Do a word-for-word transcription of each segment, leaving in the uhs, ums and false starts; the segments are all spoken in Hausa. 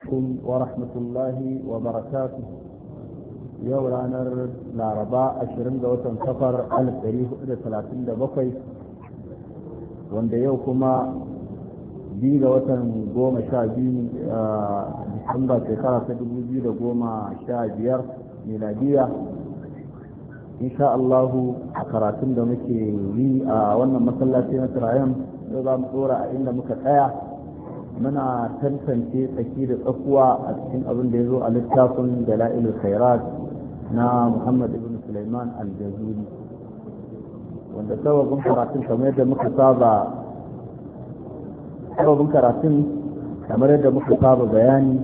عليكم ورحمة الله وبركاته. يوم رانر العرباء عشرين دوتن سفر ألف تاريخ إلى ثلاثين دبقي وند يوكما بي دوتن قوم شابين ديسمبر شكرا تدبو بي قوم شابير ميلادية إن شاء الله أكراتين دمكي لي وانا مسلاتي نترايم نظام صورة عند مكتايا muna tantance tsaki da tsakuwa a cikin abin da ya zo a littafin dala'ilul khairat na Muhammad ibn Sulaiman al-Jazuli wanda sababin karatun kamar yadda muka saba sababin karatun kamar yadda muka saba bayani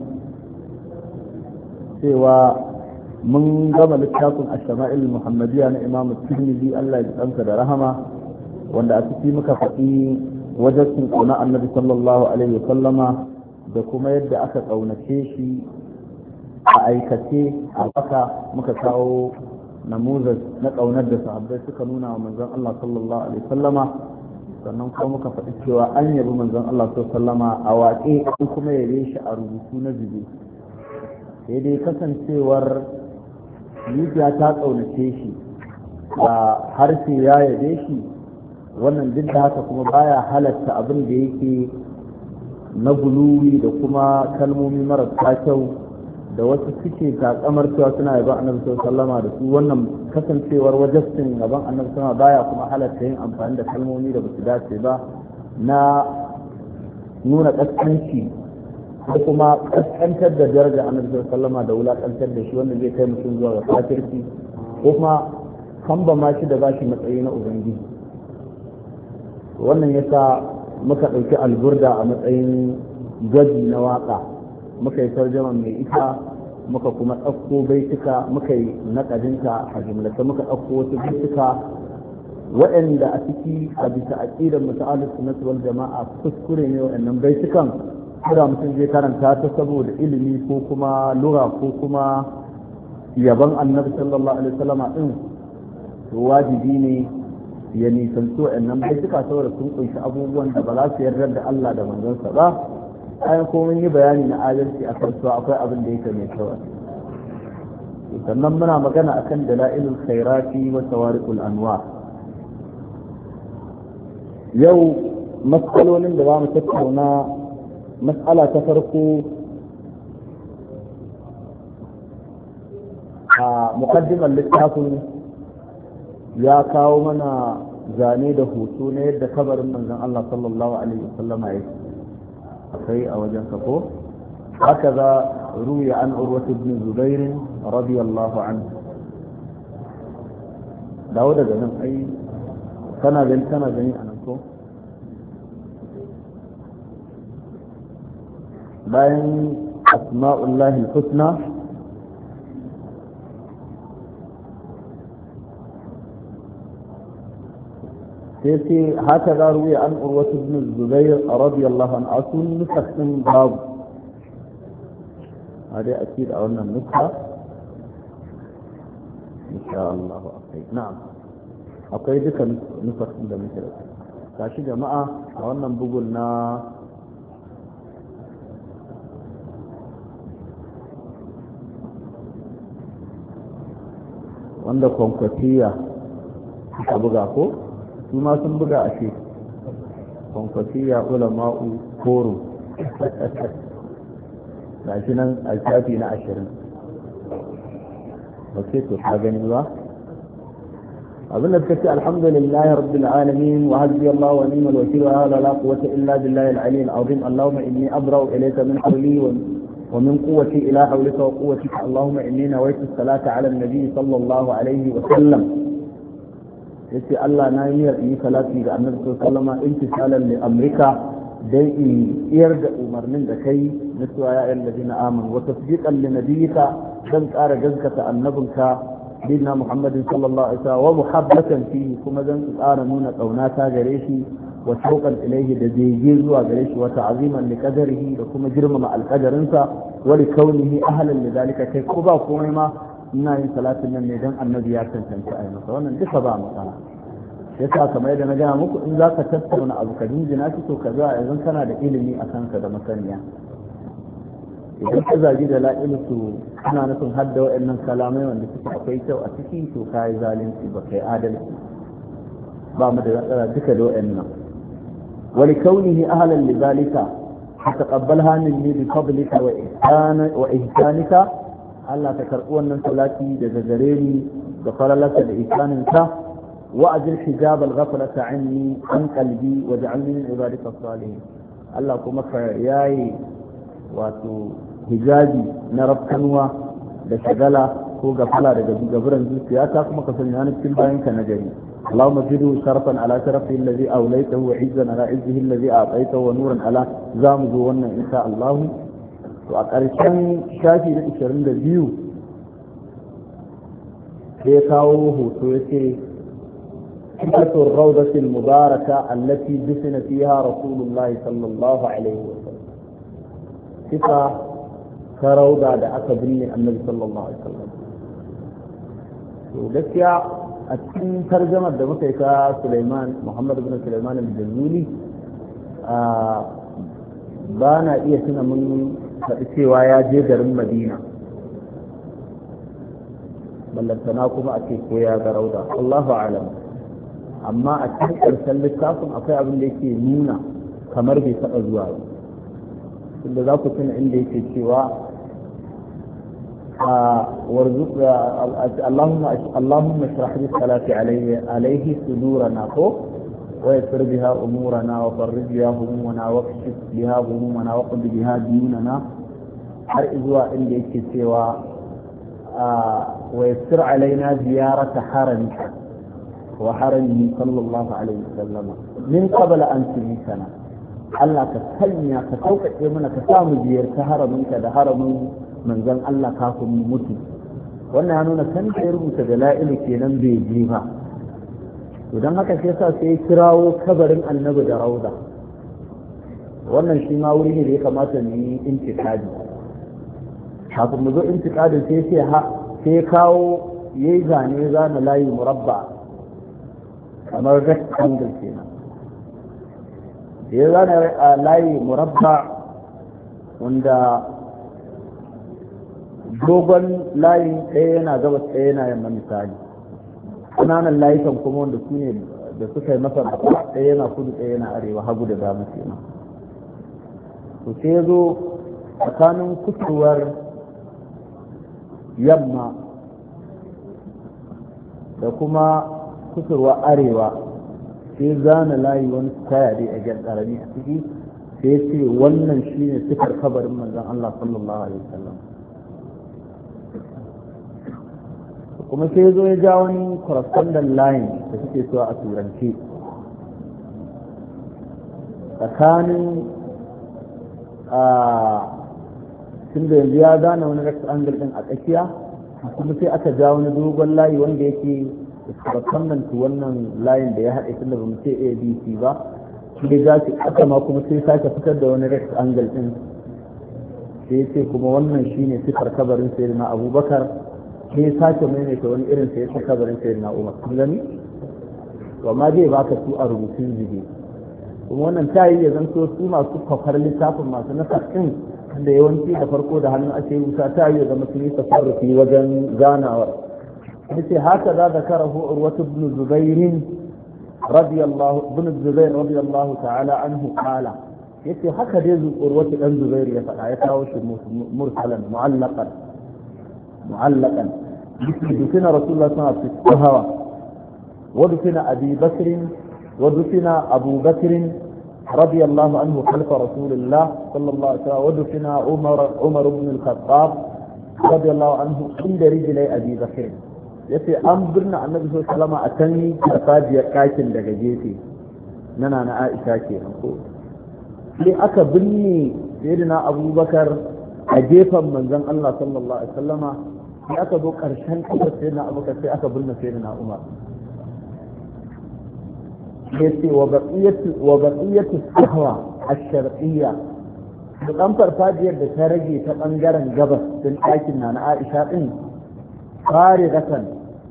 cewa mun gama littafin ash-shama'il muhammadiyya na Imam Tirmidhi Allah ya tsanka da rahama wanda a ciki muka faɗi wajen ƙauna annabi sallallahu alaihi wasallama da kuma yadda aka ƙaunace shi a aikace a baka muka kawo namuzar na ƙaunar da sahabbai suka nuna wa manzon Allah sallallahu alaihi wasallama sannan kuma muka faɗi cewa an yabi manzon Allah sallallahu alaihi wasallama a waƙe an kuma yabe shi a rubutu na zube sai dai kasancewar Libya ta ƙaunace shi a harshe ya yabe shi wannan duk da haka kuma baya halatta abin da yake na guluwi da kuma kalmomi marasa kyau da wasu suke takamar cewa suna yaban annabi sallama da su wannan kasancewar wajastin yaban annabi sallama baya kuma halatta yin amfani da kalmomi da basu dace ba na nuna kaskanci ko kuma kaskantar da daraja annabi sallama da wulakantar da shi wanda zai kai mutum zuwa ga kafirci ko kuma kamba ma shi da bashi matsayi na ubangiji wannan yasa muka ɗauki alburda a matsayin gwaji na waƙa muka yi tarjaman mai ita muka kuma ɗauko baituka muka yi naƙadinta a jumlata muka ɗauko wasu baituka waɗanda a ciki a bisa aƙidar mutu'alif sunnati wal jama'a kuskure ne waɗannan baitukan kada mutum zai karanta ta saboda ilimi ko kuma lura ko kuma yaban annabi sallallahu alaihi wasallama din to wajibi ne ya nisanci waɗannan bai suka saboda sun kunshi abubuwan da ba za su yarda da Allah da manzonsa ba ayan ko mun yi bayani na adalci a kan cewa akwai abin da yake mai kyau sannan muna magana akan dalailul khairati wa sawariqul anwar yau matsalolin da za mu tattauna mas'ala ta farko a muqaddimar littafin ya kawo mana zane da hoto na yadda kabarin manzon Allah sallallahu alaihi wasallam yake akai a wajen sako haka za ruya an urwatu ibn zubair radiyallahu anhu dawo daga nan ai kana gani kana gani anan ko bayan asma'ullahi al-husna sai haka za ruwa an urwatu ibn zubair radiyallahu anhu asun nusakin babu hade akid a wannan nuska insha Allah akai na'am akwai dukan nusakin da muke da kashi jama'a a wannan bugun na wanda kwankwatiya suka buga ko su ma sun buga a ce kwankwasiya ulama'u koro ga shi nan a shafi na ashirin ba ce to ka gani ba abin da suka ce alhamdulillah rabbil alamin wa hasbi Allah wa ni'mal wakil wa la quwwata illa billahi al-ali al-azim allahumma inni abra'u ilayka min hawli wa min quwwati ila hawlika wa quwwatika allahumma inni nawaitu as-salata ala an-nabi sallallahu alayhi wa sallam yace Allah na yi niyyar yi salati ga Annabi sallallahu alaihi wasallam intisalan li amrika dai in iyar da umarnin da kai na cewa ya ayyuhal ladina amanu wa tasdiqan li nabiyyika dan ƙara gaskata annabinka dinna Muhammadin sallallahu alaihi wasallam wa muhabbatan fihi kuma dan ƙara nuna ƙaunata gare shi wa shauqan ilayhi da bege zuwa gare shi wa ta'ziman li qadarihi da kuma girmama alqadarinsa wa li kaunihi ahlan li zalika kai ko ba komai ma ina yin salatin nan ne don annabi ya cancanci a yi masa wannan duka ba matsala ya sa kamar yadda na gaya muku in za ka tattauna abu ka jinjina shi to ka za a yanzu kana da ilimi a kanka da masaniya idan ka zagi da la'ilu su ana nufin hadda waɗannan kalamai wanda suke akwai kyau a ciki to ka yi zalunci ba kai adalci ba mu da matsala duka da waɗannan wani kaunihi ahalan lidalika taqabbalha minni bi fadlika wa ihsana wa ihsanika Allah ta karɓi wannan salati daga gare ni da faralarka da ihsaninka wa ajil hijab al-ghaflata anni an qalbi wa ja'alni min ibadika as-salihin Allah kuma ka yayi wato hijabi na rafkanwa da shagala ko gafala daga gaburan zuciya ta kuma ka sanya ni cikin bayanka na gari Allahumma zidu sharafan ala sharafi allazi awlaytahu wa izzan ala izzihi allazi a'taytahu wa nuran ala zamu zo wannan insha Allah to a ƙarshen shafi na ishirin da biyu sai kawo hoto yace sifatur rawdatil mubaraka allati dufina fiha rasulullah sallallahu alaihi wa sallam sifa ta rauda da aka binne annabi sallallahu alaihi wasallam to gaskiya a cikin tarjamar da muka yi ta Sulaiman Muhammad ibn Sulaiman al-Jazuli ba na iya tuna mun faɗi cewa ya je garin Madina ballantana kuma a ce ko ya ga rauda Allahu a'lam amma a cikin ƙarshen littafin akwai abin da yake nuna kamar bai taɓa zuwa ba inda za ku tuna inda yake cewa وارزق اللهم اللهم اشرح لي الصلاة عليه عليه صدورنا ويسر بها امورنا وفرج بها همومنا واكشف بها همومنا وقض بها ديوننا har izuwa inda yake cewa wa yassir alaina ziyarata haramika wa harami sallallahu alaihi wasallam min qabla an tumitana Allah ka sanya ka sauƙaƙe mana ka samu ziyarta haraminka da haramin manzon Allah kafin mu mutu wannan ya nuna kan da ya rubuta da la'ilu kenan bai je ba to don haka sai sa sai kirawo kabarin annabi da rauda wannan shi ma wuri ne da ya kamata mu yi intikadi kafin mu zo intikadin sai sai ha sai kawo yayi zane zana layi murabba kamar rectangle kenan ya zana layi murabba wanda dogon layi ɗaya yana gabas ɗaya yana yamma misali ƙananan layukan kuma wanda su ne da suka yi masa ɗaya yana kudu ɗaya yana arewa hagu da dama kenan to sai ya zo tsakanin kusurwar yamma da kuma kusurwar arewa sai zana layi wani kaya dai a gyan ƙarami a ciki sai ce wannan shine sifar kabarin manzon Allah sallallahu alaihi wasallam kuma sai zo ya ja wani correspondent line da suke so a turance tsakanin a tun da yanzu ya gane wani rectangle din a tsakiya kuma sai aka ja wani dogon layi wanda yake correspondent to wannan layin da ya haɗe tun da ba mu ce A B C ba sai ya shi aka ma kuma sai sake fitar da wani rectangle din sai ce kuma wannan shine sifar kabarin sayyidina Abubakar sai sake maimaita wani irin sai ya kabarin sai na umar kun gani to amma zai baka su a rubutun zube kuma wannan ta yi ya zanto su masu kwafar littafin masu nasakin da yawanci da farko da hannu ake wuta ta yi ya zama su yi tasarrufi wajen ganawar yace haka za da karahu urwatu ibn zubairin radiyallahu ibn zubair radiyallahu ta'ala anhu qala yace haka dai urwatu dan zubair ya faɗa ya kawo shi mursalan mu'allaqan معلقا دفن رسول الله صلى الله عليه وسلم في الصهوة ودفن أبي بكر ودفن أبو بكر رضي الله عنه خلف رسول الله صلى الله عليه وسلم ودفن عمر عمر بن الخطاب رضي الله عنه عند رجلي أبي بكر yace an birna annabi sallallahu alaihi wasallam a can farfajiyar ɗakin daga gefe nana na Aisha kenan ko sai aka binne sayyidina Abubakar a gefen manzon Allah sallallahu alaihi wasallama sai aka zo karshen kafa sayyidina Abubakar sai aka binne sayyidina Umar yace wa baqiyatu wa baqiyatu sahwa ash-sharqiyya dan farfajiyar da ta rage ta bangaren gabas din ɗakin na Aisha din farigatan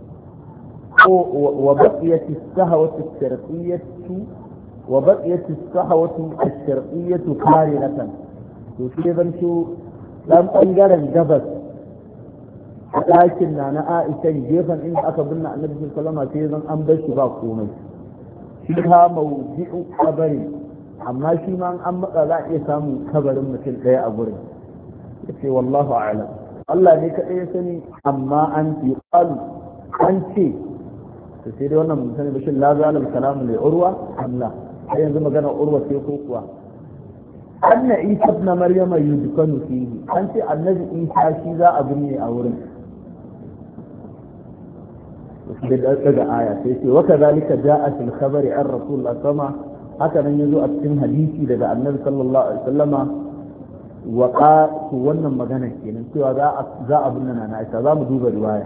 wa baqiyatu sahwatu ash-sharqiyyatu wa baqiyatu sahwatu ash-sharqiyyatu farigatan to sai ban dan bangaren gabas a ɗakin na na Aisha gefen inda aka binne Annabi sallallahu alaihi wasallam sai zan an bar shi ba komai shi ha mawdi'u qabri amma shi ma an matsa za a iya samun kabarin mutum ɗaya a gurin yace wallahu a'lam Allah ne kaɗai ya sani amma an fi qalu an ce to sai dai wannan mun sani ba shin la zalal kalamu li urwa Allah sai yanzu magana urwa sai ko kuwa anna isa ibn maryama yudkanu fihi an ce annabi isa shi za a binne a wurin da daga aya sai ce wa kadhalika ja'a fil khabari an rasulullah sama haka nan yazo a cikin hadisi daga annabi sallallahu alaihi wasallama wa qa wannan magana kenan cewa za a za a binne na Aisha za mu duba riwaya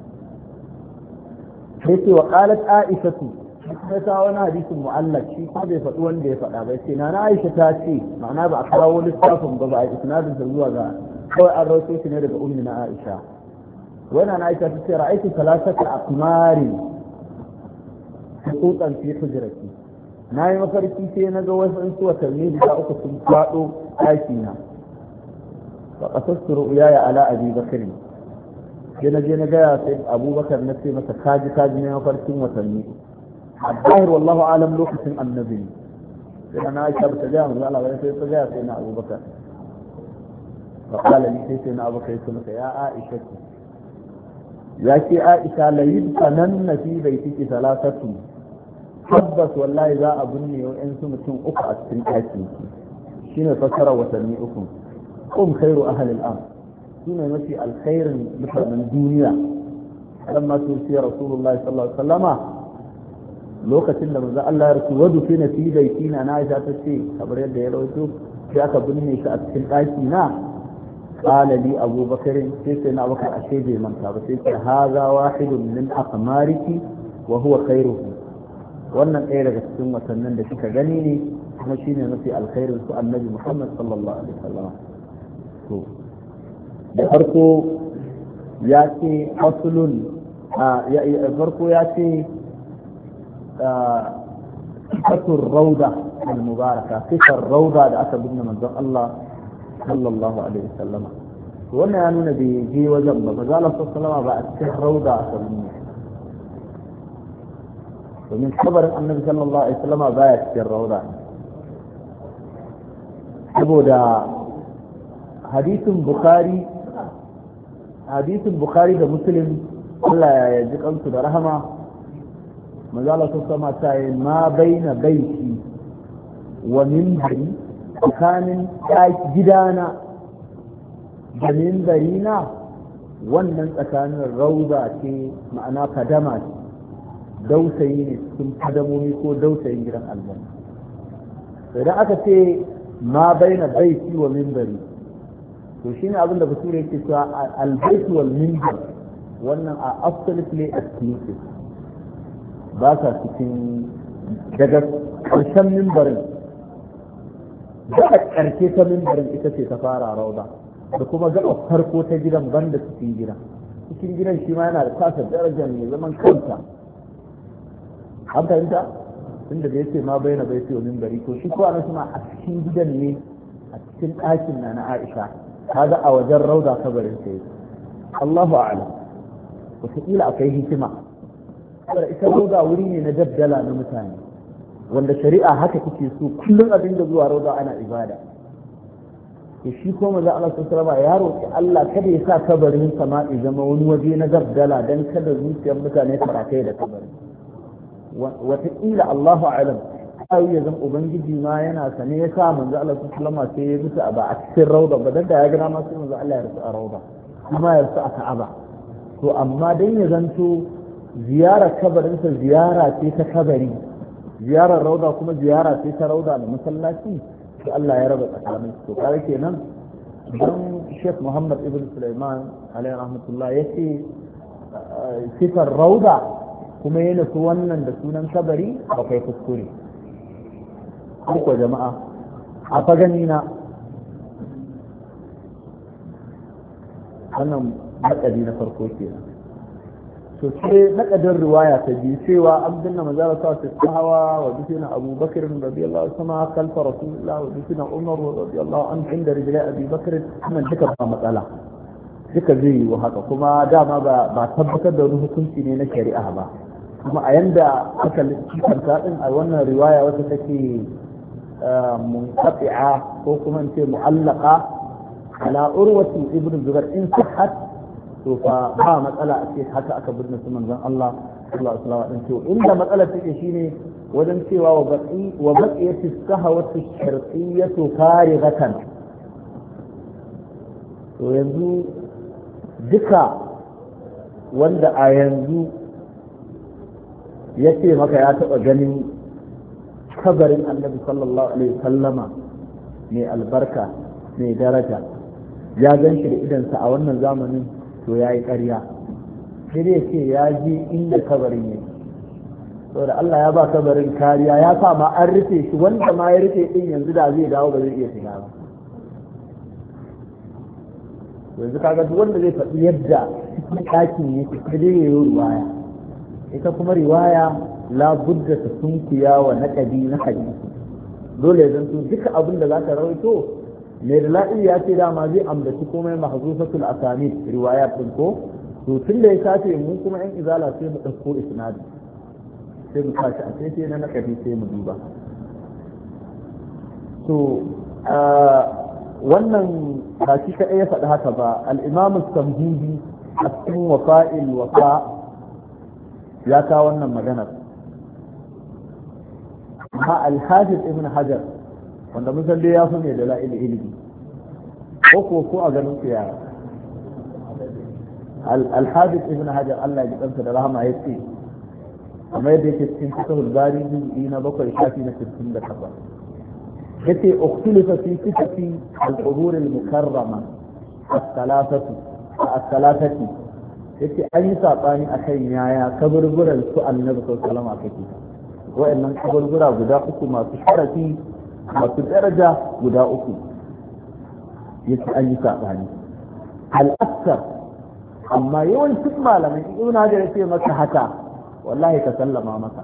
sai ce wa qalat Aisha sai ta wani hadisin mu'allaq shi ko bai faɗi wanda ya faɗa ba sai na Aisha ta ce ma'ana ba a kawo lissafin ba ba a isnadin da zuwa ga kawai an rawaito shi ne daga ummi na Aisha wannan Aisha ta ce ra'aytu salasata aqmari hukutan fi hujrati na yi mafarki sai na ga wasu in suwa tarmi da uku sun faɗo ɗaki na fa qasastu ru'yaya ala abi bakr sai na je na ga sai abubakar na ce masa kaji kaji ne mafarkin watanni الظاهر والله أعلم لوكس النبي لأن عائشة بتجاهل الله عليه وسلم سيدنا أبو بكر فقال لي سيدنا أبو بكر يا عائشة يا شي عائشة ليدفنن في بيتك ثلاثة حبس والله إذا أبني وإنسوا متن أقعد في الآتي شين فسر وتنميئكم قم خير أهل الأرض شين يمشي الخير مثل من الدنيا لما توفي رسول الله صلى الله عليه وسلم lokacin da manzo Allah ya rasu wadu fi na fi baiti na Aisha ta ce kamar yadda ya rawaito sai aka binne shi a cikin daki na qala li Abu Bakar sai sai na Abubakar ashe bai manta ba sai ce haza wahidun min aqmariki wa huwa khairuhu wannan ɗaya daga cikin watannin da kika gani ne kuma shine mafi alkhairin su annabi Muhammad sallallahu alaihi wasallam to da farko ya ce faslun ya farko ya ce صفة الروضة المباركة صفة الروضة da aka binne manzon Allah sallallahu alaihi wasallam wannan ya nuna bai je wajen ba manzon Allah sallallahu ba a cikin rauda aka binne domin kabarin annabi sallallahu alaihi wasallam baya cikin rauda saboda hadisin bukhari hadisin bukhari da muslim Allah ya ji kansu da rahama manzala sun sama ta yi ma bai na baiti wa mimbari tsakanin gidana da mimbari na wannan tsakanin rauda ce ma'ana kadama ce dausayi ne cikin kadamomi ko dausayin gidan aljanna idan aka ce ma bai na baiti wa mimbari to shine abin da bature yake cewa albaiti wal mimbar wannan a absolutely exclusive ba sa cikin daga ƙarshen mimbarin daga ƙarshe ta mimbarin ita ce ta fara rauda da kuma gaba farko ta gidan banda cikin gidan cikin gidan shi ma yana da tasa darajar mai zaman kanta an fahimta inda da yake ma bayyana bai ce wa mimbari to shi ko ana suna a cikin gidan ne a cikin ɗakin na na Aisha kaga a wajen rauda kabarin ta yi Allahu a'lam wataƙila akwai hikima saboda ita rauda wuri ne na daddala na mutane wanda shari'a haka take so kullum abin da zuwa rauda ana ibada to shi ko manzo Allah sallallahu alaihi ya roki Allah kada ya sa kabarin sama ya zama wani waje na daddala dan kada zuciyar mutane ta rataye da kabarin wataƙila Allahu a'lam ai ya zama ubangiji ma yana sane ya sa manzo Allah sallallahu alaihi sai ya rusa ba a cikin rauda ba dan da ya gina ma sai manzo Allah ya rusa a rauda kuma ya rusa a Ka'aba to amma dan ya zanto ziyarar kabarinsa ziyara ce ta kabari ziyarar rauda kuma ziyara ce ta rauda da masallaci to Allah ya raba tsakanin to kare kenan dan Sheikh Muhammad ibn Sulaiman alaihi rahmatullah yace sifar rauda kuma yana su wannan da sunan kabari akwai kuskure ko jama'a a fagani na wannan matsali na farko kenan to sai nakadin riwaya ta biyu cewa an binne manzara sa ta hawa wa bishina Abu Bakr radiyallahu anhu kalfa Rasulullah wa bishina Umar radiyallahu anhu inda rijlai Abi Bakr kuma duka ba matsala duka zai yi haka kuma dama ba ba tabbatar da wani hukunci ne na shari'a ba kuma a yanda aka kanta din a wannan riwaya wata take munqati'a ko kuma in ce mu'allaqa ala urwati ibn Zubair in sahhat to fa ba matsala a ce haka aka birne su manzon Allah sallallahu alaihi wasallam to inda matsalar take shine wajen cewa wa baqi wa baqiyatu sahawatu sharqiyyatu farighatan to yanzu duka wanda a yanzu ya ce maka ya taɓa ganin kabarin annabi sallallahu alaihi wasallama mai albarka mai daraja ya gan shi da idansa a wannan zamanin to ya yi ƙarya sai dai ce ya ji inda kabarin ne saboda Allah ya ba kabarin kariya ya sa ma an rufe shi wanda ma ya rufe din yanzu da zai dawo ba zai iya shiga ba yanzu kaga duk wanda zai faɗi yadda cikin ɗakin ne sai dai ya yi riwaya ita kuma riwaya la budda ta sunkuya wa naƙadi na hadisi dole ya zanto duka abin da za ka rawaito mai da la'ili ya ce dama zai ambaci komai mahzufatul asanid riwaya din ko to tun da ya sace mu kuma yan izala sai mu ɗauko isnadi sai mu kashi a sai na naƙadi sai mu duba to wannan ba shi kaɗai ya faɗi haka ba al-imam as-samhudi a cikin wafa'il wafa ya kawo wannan maganar ha al-hafiz ibn hajar wanda mun san dai ya fi mai da la'il ilimi ko ko ko a ganin ku yara al-hafiz ibn hajar Allah ya kansa da rahama ya ce kamar yadda yake cikin kitabul bari juz'i na bakwai shafi na sittin da takwas yace ukhtilafa fi sifati al-qubur al-mukarrama as-salasatu as-salasati yace an yi sabani akan yaya kaburburan su annabi sallallahu alaihi wasallam kake wa'annan kaburbura guda uku masu sharafi masu daraja guda uku yace an yi sabani al-akthar amma yawancin malamai ibn hajar yace maka haka wallahi ka sallama maka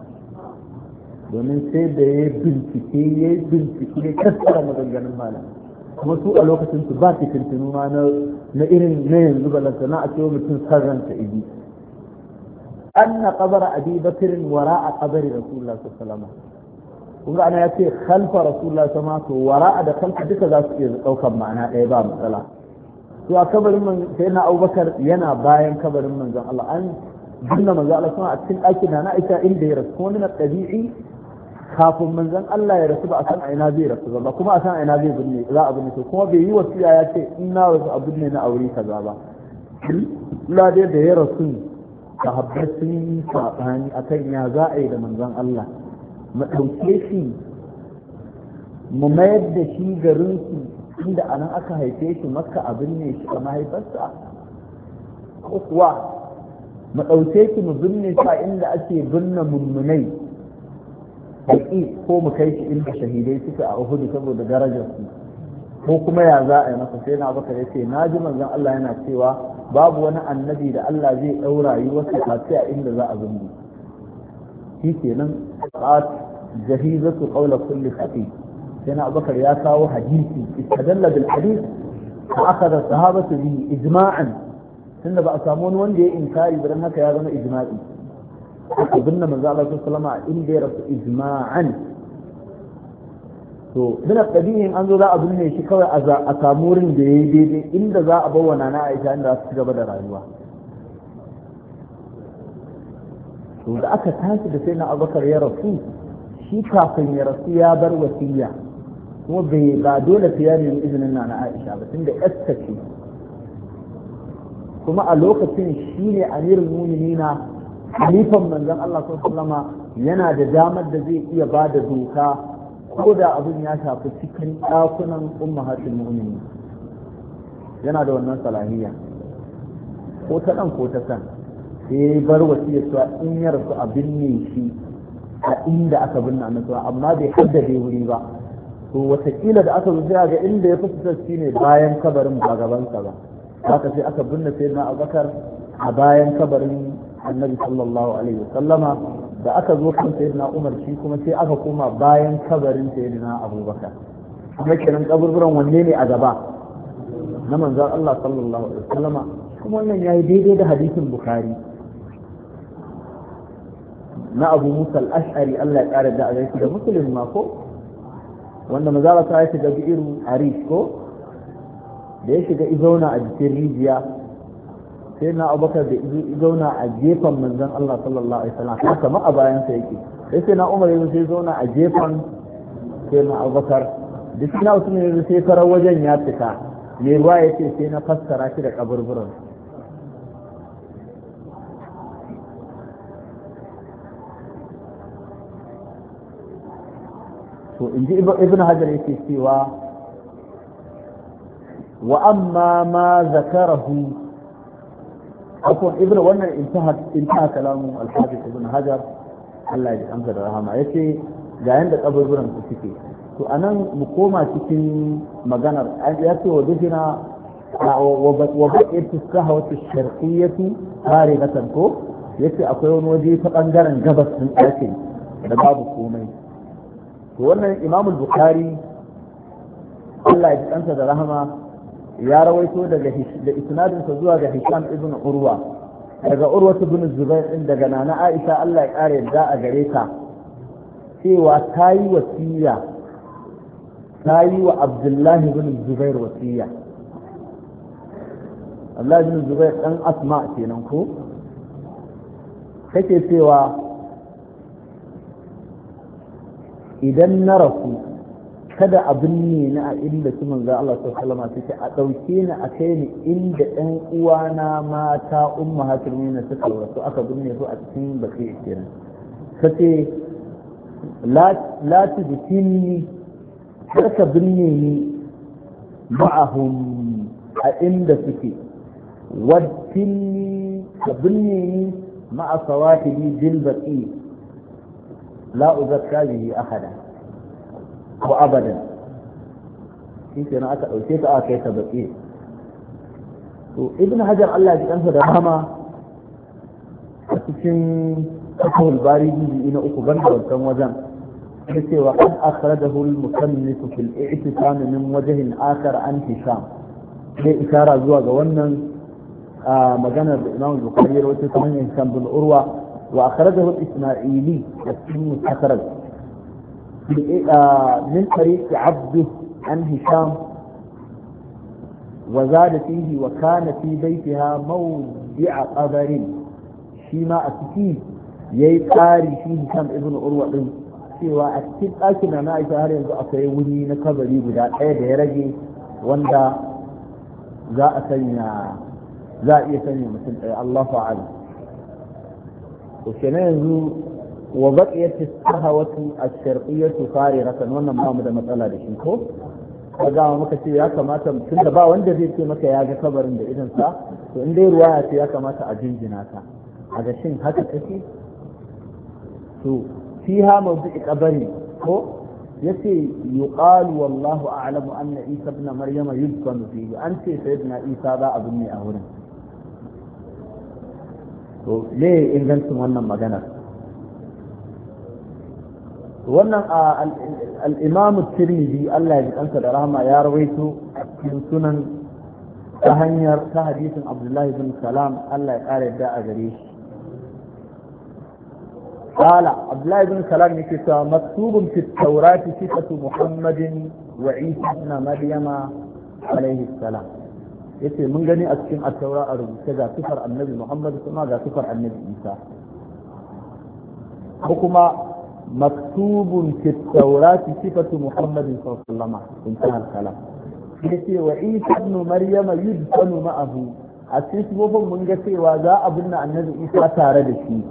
domin sai da ya bincike ya bincike ya kassara maganganun malam kuma su a lokacin su ba su tuntunu ma na irin na yanzu balanta na a cewa mutum sarranta ibi anna qabara abi bakr wara'a qabri rasulullah sallallahu alaihi wasallam kuma ana yace khalfa rasulullah sallallahu alaihi wasallam wara'a da khalfa duka za su iya daukan ma'ana ɗaya ba matsala to a kabarin man sai na abubakar yana bayan kabarin manzon Allah an binne manzon Allah a cikin ɗakin na Aisha inda ya rasu kuma min tabi'i kafin manzon Allah ya rasu ba a san a ina zai rasu ba kuma a san a ina zai binne za a binne to kuma bai yi wasiya ya ce in na rasu a binne na aure kaza ba la dai da ya rasu sahabbai sun yi sabani akan ya za a yi da manzon Allah mu ɗauke shi mu mayar da shi garin su inda anan aka haife shi makka a binne shi a mahaifarsa ko kuwa mu ɗauke shi mu binne shi a inda ake binne mummunai haƙi ko mu kai shi inda shahidai suke a Uhud saboda darajar su ko kuma ya za a yi masa sai na baka ya ce na ji manzon Allah yana cewa babu wani annabi da Allah zai ɗaura yi wasu kaci a inda za a zumbi shi kenan qat jahizatu qawla kulli khatib sai na Abubakar ya kawo hadisi istadalla bil hadith fa akhadha sahabatu bihi ijma'an tunda ba a samu wani wanda ya inkari ba dan haka ya zama ijma'i abin da manzo Allah sallallahu alaihi inda ya rasu ijma'an to bin tabi'in an zo za a binne shi kawai a samu wurin da yayi daidai inda za a bawa nana Aisha inda za su ci gaba da rayuwa to da aka tashi da sai na Abubakar ya rasu shi kafin ya rasu ya bar wasiya kuma bai ba dole sai ya nemi izinin nana Aisha ba tunda esta ce kuma a lokacin shine amirul mu'minina halifan manzon Allah sallallahu yana da damar da zai iya ba da doka ko da abin ya shafi cikin ɗakunan ummahatul mu'minin yana da wannan salahiyya ko ta ɗan ko ta san sai bar wasiya cewa in ya rasu a binne shi a inda aka binne annabi amma bai haddade wuri ba to watakila da aka zuciya ga inda ya fi shi ne bayan kabarin ba gabansa ba haka sai aka binne sai na Abubakar a bayan kabarin annabi sallallahu alaihi wasallama da aka zo kan sayyidina umar shi kuma sai aka koma bayan kabarin sayyidina abubakar kuma kenan kaburburan wanne ne a gaba na manzon Allah sallallahu alaihi wasallama kuma wannan yayi daidai da hadisin bukhari na abu musa al-ash'ari Allah ya kare da alaihi da muslim ma ko wanda mazala ta shiga bi'iru arish ko da ya shiga izauna a jikin rijiya sai na abubakar da izauna a gefen manzon Allah sallallahu alaihi wasallam haka ma a bayan sa yake sai sai na umar yanzu sai zauna a gefen sai na abubakar da shi na usman yanzu sai farar wajen ya fita mai ruwa ya ce sai na fassara shi da kaburburan to in ji ibn hajar yake cewa wa amma ma zakarahu akwai ibn wannan intaha intaha kalamu al-hafiz ibn hajar Allah ya amsa da rahama yace ga yanda kaburburan su suke to anan mu koma cikin maganar ya ce wa dukina wa baqiyatu sahawatu sharqiyyatu haribatan ko yace akwai wani waje ta bangaren gabas din ɗakin da babu komai to wannan Imam al-Bukhari Allah ya kansa da rahama ya rawaito daga da isnadin sa zuwa ga Hisham ibn Urwa daga Urwa ibn Zubair din daga nana Aisha Allah ya kare yadda a gare ta cewa tayi wasiya tayi wa Abdullah ibn Zubair wasiya Allah ibn Zubair dan Asma kenan ko kake cewa idan na rasu kada a binne ni a inda su manzo Allah sallallahu alaihi wasallam a dauke ni a kai ni inda ɗan uwana mata ummahatul mu'minin suka rasu aka binne su a cikin baki kenan kace la la tudfini ka binne ni ma'ahum a inda suke wadfini ka binne ni ma'a sawahibi bil baqi la uzakka bihi ahada ko abadan shi kenan aka dauke ta aka kai ta baki to ibn hajar Allah ya kansa da rahama a cikin fathul bari jiji na uku banda wancan wajen yace wa qad akhrajahu al-musannif fi al-i'tisam min wajhin akhar an hisham sai isara zuwa ga wannan maganar da Imam Bukhari ya rawaito ta hanyar Hisham bin Urwa وأخرجه الإسماعيلي اسمه أخرج من طريق عبده عن هشام وزاد فيه وكان في بيتها موضع قبر شيما أكيد يقاري فيه هشام ابن أروى سوى أكيد أكيد أنا عايز أهل ينزع سيوني نكبري بدا أيد يرجي واندا ذا أسنى ذا يسنى مثل الله أعلم وكنا ينزو وبقيت السهوة الشرقية فارغة وانا محمد مسألة لشنكو فقام مكتب يا كماتا تند با وانده زي كي مكا ياغا خبر انده اذن سا وانده رواية يا كماتا اجين جناتا هذا شن هكا تكي تو فيها موضع قبري هو يسي يقال والله أعلم أن عيسى ابن مريم يدفن فيه أنت سيدنا عيسى ذا أبني أهولا to le ingancin wannan magana wannan al-Imam Tirmidhi Allah ya kansa da rahama ya rawaito cikin sunan ta hanyar ta hadisin Abdullah ibn Salam Allah ya kare da a gare shi قال عبد الله بن سلام يكتب مكتوب في التوراة صفة محمد وعيسى ابن مريم عليه السلام yace mun gani a cikin at-taura a rubuce ga sifar annabi Muhammad kuma ga sifar annabi Isa ko kuma maktubun fi at-taurati sifatu Muhammad sallallahu alaihi wasallam intaha al-kalam yace wa Isa ibn Maryam yudfanu ma'ahu a cikin mun ga cewa za a binne annabi Isa tare da shi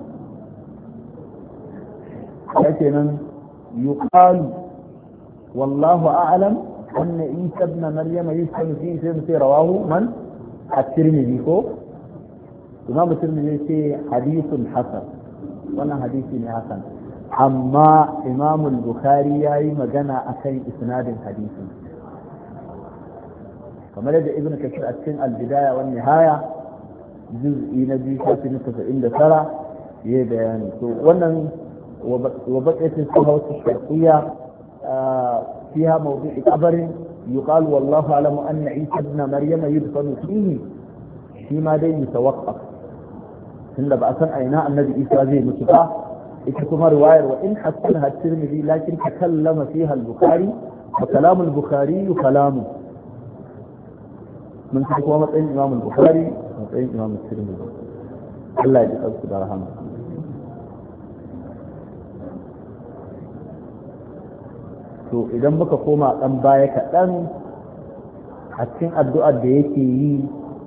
yake nan yuqalu wallahu a'lam أن عيسى ابن مريم يسكن فيه سيدنا رواه من الترمذي كو إمام الترمذي حديث حسن وانا حديث حسن أما إمام البخاري ياي مجانا أكي إسناد حديث كما لدى ابن كثير أتكن البداية والنهاية juz'i na biyu shafi na tasa'in da tara ya yi bayani to wannan wa baƙaitin su hausa shafiya fiha mawdu'i qabarin yuqalu wallahu alamu anna isa ibn maryama yudfanu fihi shi ma dai mutawaqqaf tunda ba a san aina annabi isa zai mutu ba ita kuma riwayar wa in hasanaha at-tirmidhi lakin takallama fiha al-bukhari wa kalam al-bukhari kalamu mun san kuma matsayin imam al-bukhari matsayin imam at-tirmidhi Allah ya ji kansu da rahama to idan muka koma dan baya kaɗan a cikin addu'ar da yake yi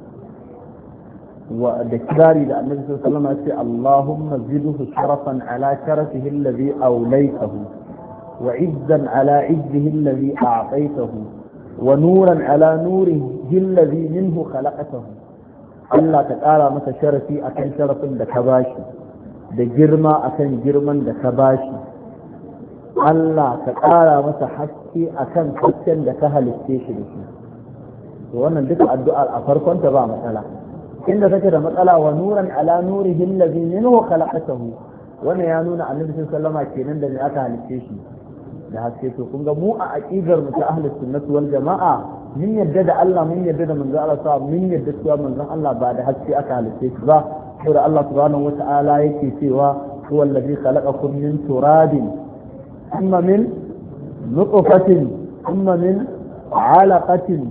da kirari da annabi sallallahu alaihi wasallam ya ce Allahumma zidhu sharafan ala sharafihi alladhi awlaytahu wa izzan ala izzihi alladhi a'taytahu wa nuran ala nurihi alladhi minhu khalaqtahu Allah ta ƙara masa sharafi akan sharafin da ka bashi da girma akan girman da ka bashi Allah ka ƙara masa haske akan hasken da ka halitte shi da shi to wannan duka addu'ar a farkon ta ba matsala inda take da matsala wa nuran ala nurihi allazi minhu khalaqatahu wannan ya nuna annabi sallallahu alaihi wasallam kenan da ne aka halitte shi da haske to kun ga mu a aqidar mu ta ahlus sunnati wal jamaa mun yadda da Allah mun yadda da manzon Allah sa mun yadda cewa manzon Allah ba da haske aka halitte shi ba saboda Allah subhanahu wata'ala yake cewa huwa allazi khalaqakum min turabin thumma min nutfatin thumma min 'alaqatin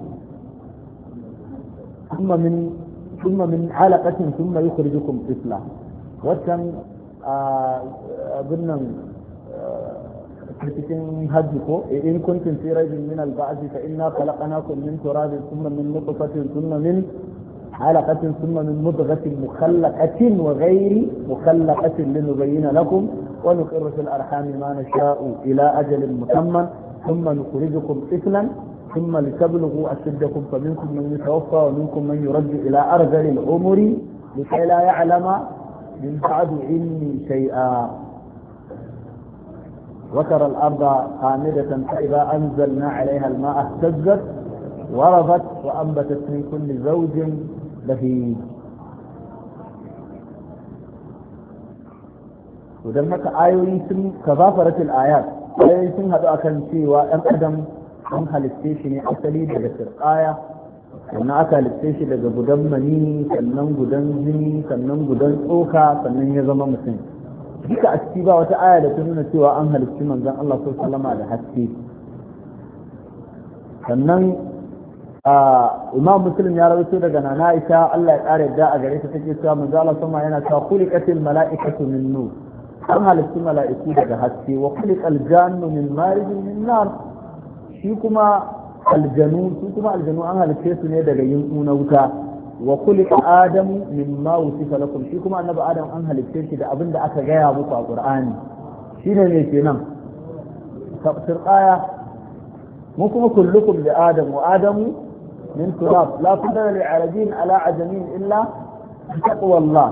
thumma min ثم من علقة ثم يخرجكم طفلا وكان ضمن cikin hajji ko in kuntum fi raybin min al-ba'th fa inna khalaqnakum min turabin thumma min nutfatin thumma min alaqatin thumma min mudghatin mukhallaqatin wa ghayri mukhallaqatin linubayyana lakum wa nuqirru fil arham ma nasha'u ila ajalin musamman thumma nukhrijukum tiflan ثم لتبلغوا أشدكم فمنكم من يتوفى ومنكم من يرد إلى أرذل العمر لكي لا يعلم من بعد علم شيئا وترى الأرض خامدة فإذا أنزلنا عليها الماء اهتزت وربت وأنبتت من كل زوج بهيج ودم هكا آيوي كظافرة الآيات آيوي سن هذا أكن شيء وأن أدم an halitte shi ne asali daga sirƙaya sannan aka halitte shi daga gudan mani sannan gudan jini sannan gudan tsoka sannan ya zama mutum duka a ciki ba wata aya da ta nuna cewa an halitti manzon Allah sallallahu alaihi wasallam da haske sannan Imam Muslim ya rawaito daga Nana Aisha Allah ya kare da a gare ta take cewa manzon Allah sallallahu alaihi wasallam yana cewa khuliqatil mala'ikatu min nur an halitti mala'iku daga haske wa khuliqal jannu min marijin min nar shi kuma aljanu su kuma aljanu an halitte su ne daga yinku na wuta wa khuliqa adamu mimma wusifa lakum shi kuma annabi adam an halitte shi da abin da aka gaya muku a qur'ani shine ne kenan tafsir aya mu kuma kullukum li adam wa adamu min turab la fadala li arabin ala ajamin illa taqwa Allah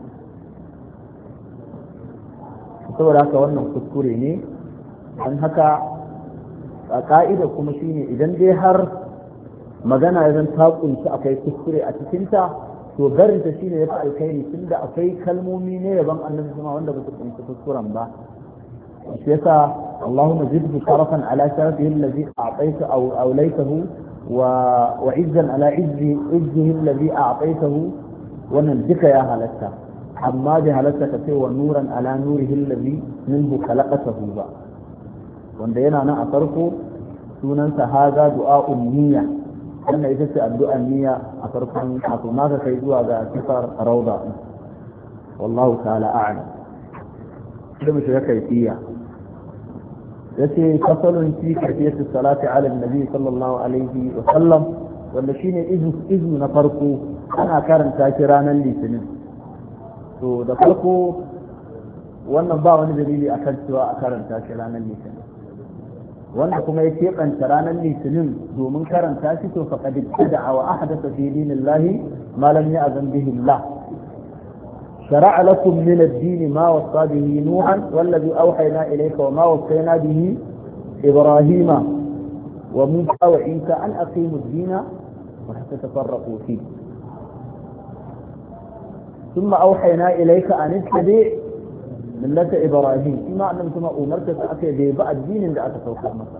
saboda haka wannan kuskure ne dan haka a ka'ida kuma shine idan dai har magana ya zan ta kunshi akwai kuskure a cikinta to barinta shine ya fi alkhairi tunda akwai kalmomi ne yaban annabi kuma wanda ba su kunshi kuskuren ba shi yasa Allahumma zidhu sharafan ala sharafihi alladhi a'tayta aw awlaytahu wa wa izzan ala izzi izzihi alladhi a'taytahu wannan duka ya halatta amma bai halatta ka ce wa nuran ala nurihi alladhi minhu khalaqatahu ba wanda yana nan a farko sunansa haza du'a'un niyya wannan ita ce addu'an niyya a farkon kafin ma ka kai zuwa ga sifar rauda wallahu ta'ala a'lam da mu shiga kaifiya yace fasalun fi kayfiyati salati ala annabi sallallahu alaihi wa sallam wanda shine izu izu na farko ana karanta shi ranar litinin to da farko wannan ba wani dalili akan cewa a karanta shi ranar litinin wanda kuma ya keɓanta ranar litinin domin karanta shi to faqad ibtada'a wa ahdatha fi dinillahi ma lam ya'zan bihi Allah shara'a lakum min ad-din ma wasa bihi nuhan wallazi awhayna ilayka wa ma wasayna bihi ibrahima wa musa wa isa an aqimu ad-din wa la tatafarraqu fihi thumma auhayna ilayka an ittabi millata ibrahim kuma annabi kuma umarta ta aka bai ba addinin da aka saukar masa.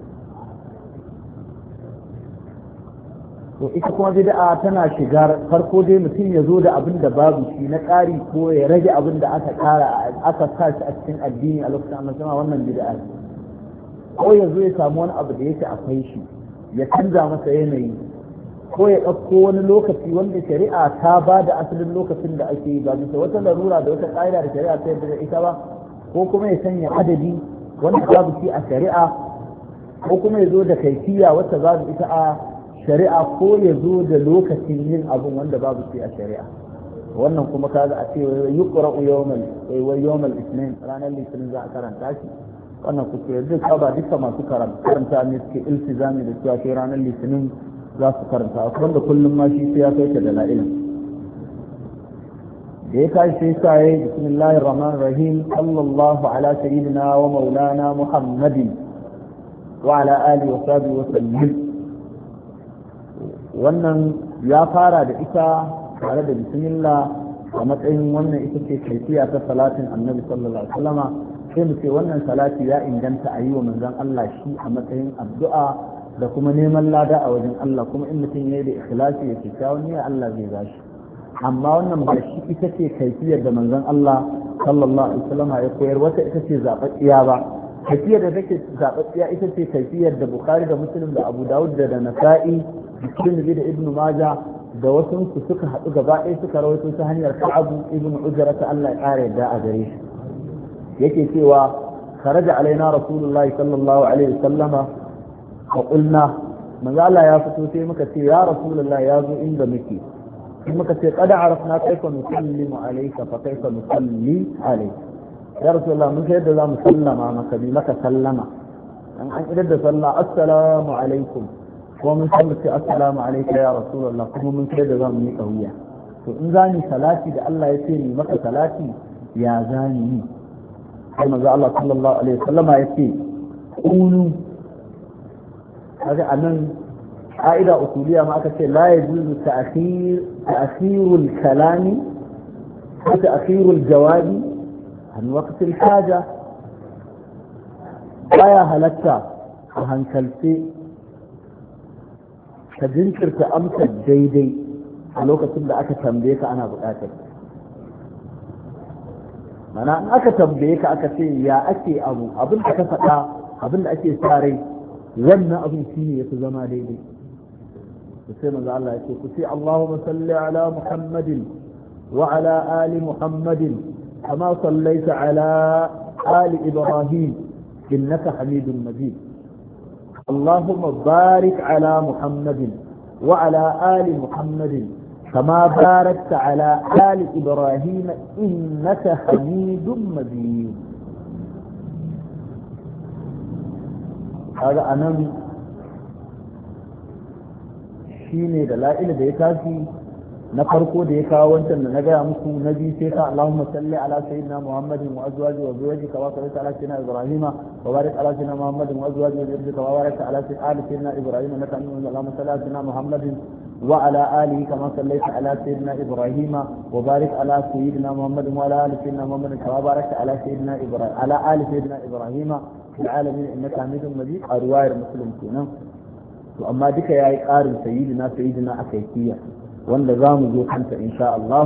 to ita kuma bid'a tana shigar farko dai mutum ya zo da abin da babu shi na ƙari ko ya rage abin da aka ƙara aka sa shi a cikin addini a lokacin annabi sama wannan bid'a ko ya zo ya samu wani abu da yake akwai shi ya canza masa yanayi ko ya ɗauko wani lokaci wanda shari'a ta ba da asalin lokacin da ake yi ba bisa wata larura da wata ƙa'ida da shari'a ta yadda da ita ba ko kuma ya sanya adadi wanda babu shi a shari'a ko kuma ya zo da kaifiya wacce babu ita a shari'a ko ya zo da lokacin yin abun wanda babu shi a shari'a. wannan kuma kaga a ce yuqra'u yawmal wa yawmal ithnin ranar litinin za a karanta shi wannan kuke duk ba duka masu karanta ne suke iltizami da cewa sai ranar litinin za su karanta wanda kullum ma shi sai ya kai ta da la'ilin da ya kai sai sai bismillahir rahmanir rahim sallallahu ala sayyidina wa maulana muhammadin wa ala alihi wa sahbihi wa sallam wannan ya fara da ita tare da bismillah a matsayin wannan ita ce kaifiya ta salatin annabi sallallahu alaihi wasallama sai mu ce wannan salati ya inganta a yi wa manzon Allah shi a matsayin addu'a da kuma neman lada a wajen Allah kuma in mutum ya yi da ikhlasi ya kyakkyawan niyya Allah zai bashi amma wannan ba shi ita ce kaifiyar da manzon Allah sallallahu alaihi wasallama ya koyar wata ita ce zaɓaɓɓiya ba kaifiyar da take zaɓaɓɓiya ita ce kaifiyar da Bukhari da Muslim da Abu Dawud da Nasa'i Tirmidhi da Ibn Majah da wasu su suka haɗu gaba ɗaya suka rawaito ta hanyar Ka'ab ibn Ujra ta Allah ya ƙara yadda a gare shi yake cewa kharaja alaina rasulullahi sallallahu alaihi wasallama fa qulna manzo Allah ya fito sai muka ce ya rasulullahi ya zo inda muke sai muka ce qad arafna kayfa nusallimu alayka fa kayfa nusalli alayka ya rasulullah mun sai da zamu sallama maka bi maka sallama an an idar da sallah assalamu alaikum kuma mun san ce assalamu alayka ya rasulullah kuma mun sai da zamu yi kauya to in zani salati da Allah ya ce ni maka salati ya zani ni sai manzo Allah sallallahu alaihi wasallam ya ce qulu kaga anan قاعدة أصولية ما أكثر لا يجوز تأخير تأخير الكلام وتأخير الجواب عن وقت الحاجة لا يهلكا وهن كالتي كذنكر تأمس الجيدي علوك تبدأ أكا تنبيك أنا بقاتل معنى أن أكا تنبيك أكا تي يا أكي أبو أبن أكا فتا أبن أكي ساري وانا أبن سيني يتزمى ليدي سيما الله يقول كسي اللهم صل على محمد وعلى آل محمد كما صليت على آل إبراهيم إنك حميد مجيد اللهم بارك على محمد وعلى آل محمد كما باركت على آل إبراهيم إنك حميد مجيد هذا أنا shine da la'ila da ya tashi na farko da ya kawo wancan da na gaya muku na biyu sai ka Allahumma salli ala sayyidina Muhammadin wa azwaji wa zawjika wa salli ala sayyidina Ibrahim wa barik ala sayyidina Muhammadin wa azwaji wa zawjika wa barik ala sayyidina Ibrahim innaka hamidum majid Allahumma salli ala sayyidina Muhammadin wa ala alihi kama sallaita ala sayyidina Ibrahim wa barik ala sayyidina Muhammadin wa ala ali sayyidina Muhammadin kama barakta ala sayyidina Ibrahim ala ali sayyidina Ibrahim fil alamin innaka hamidum majid a riwayar Muslim kenan to amma duka yayi ƙarin sayyidina sayyidina a kaifiya wanda za mu zo kanta insha Allah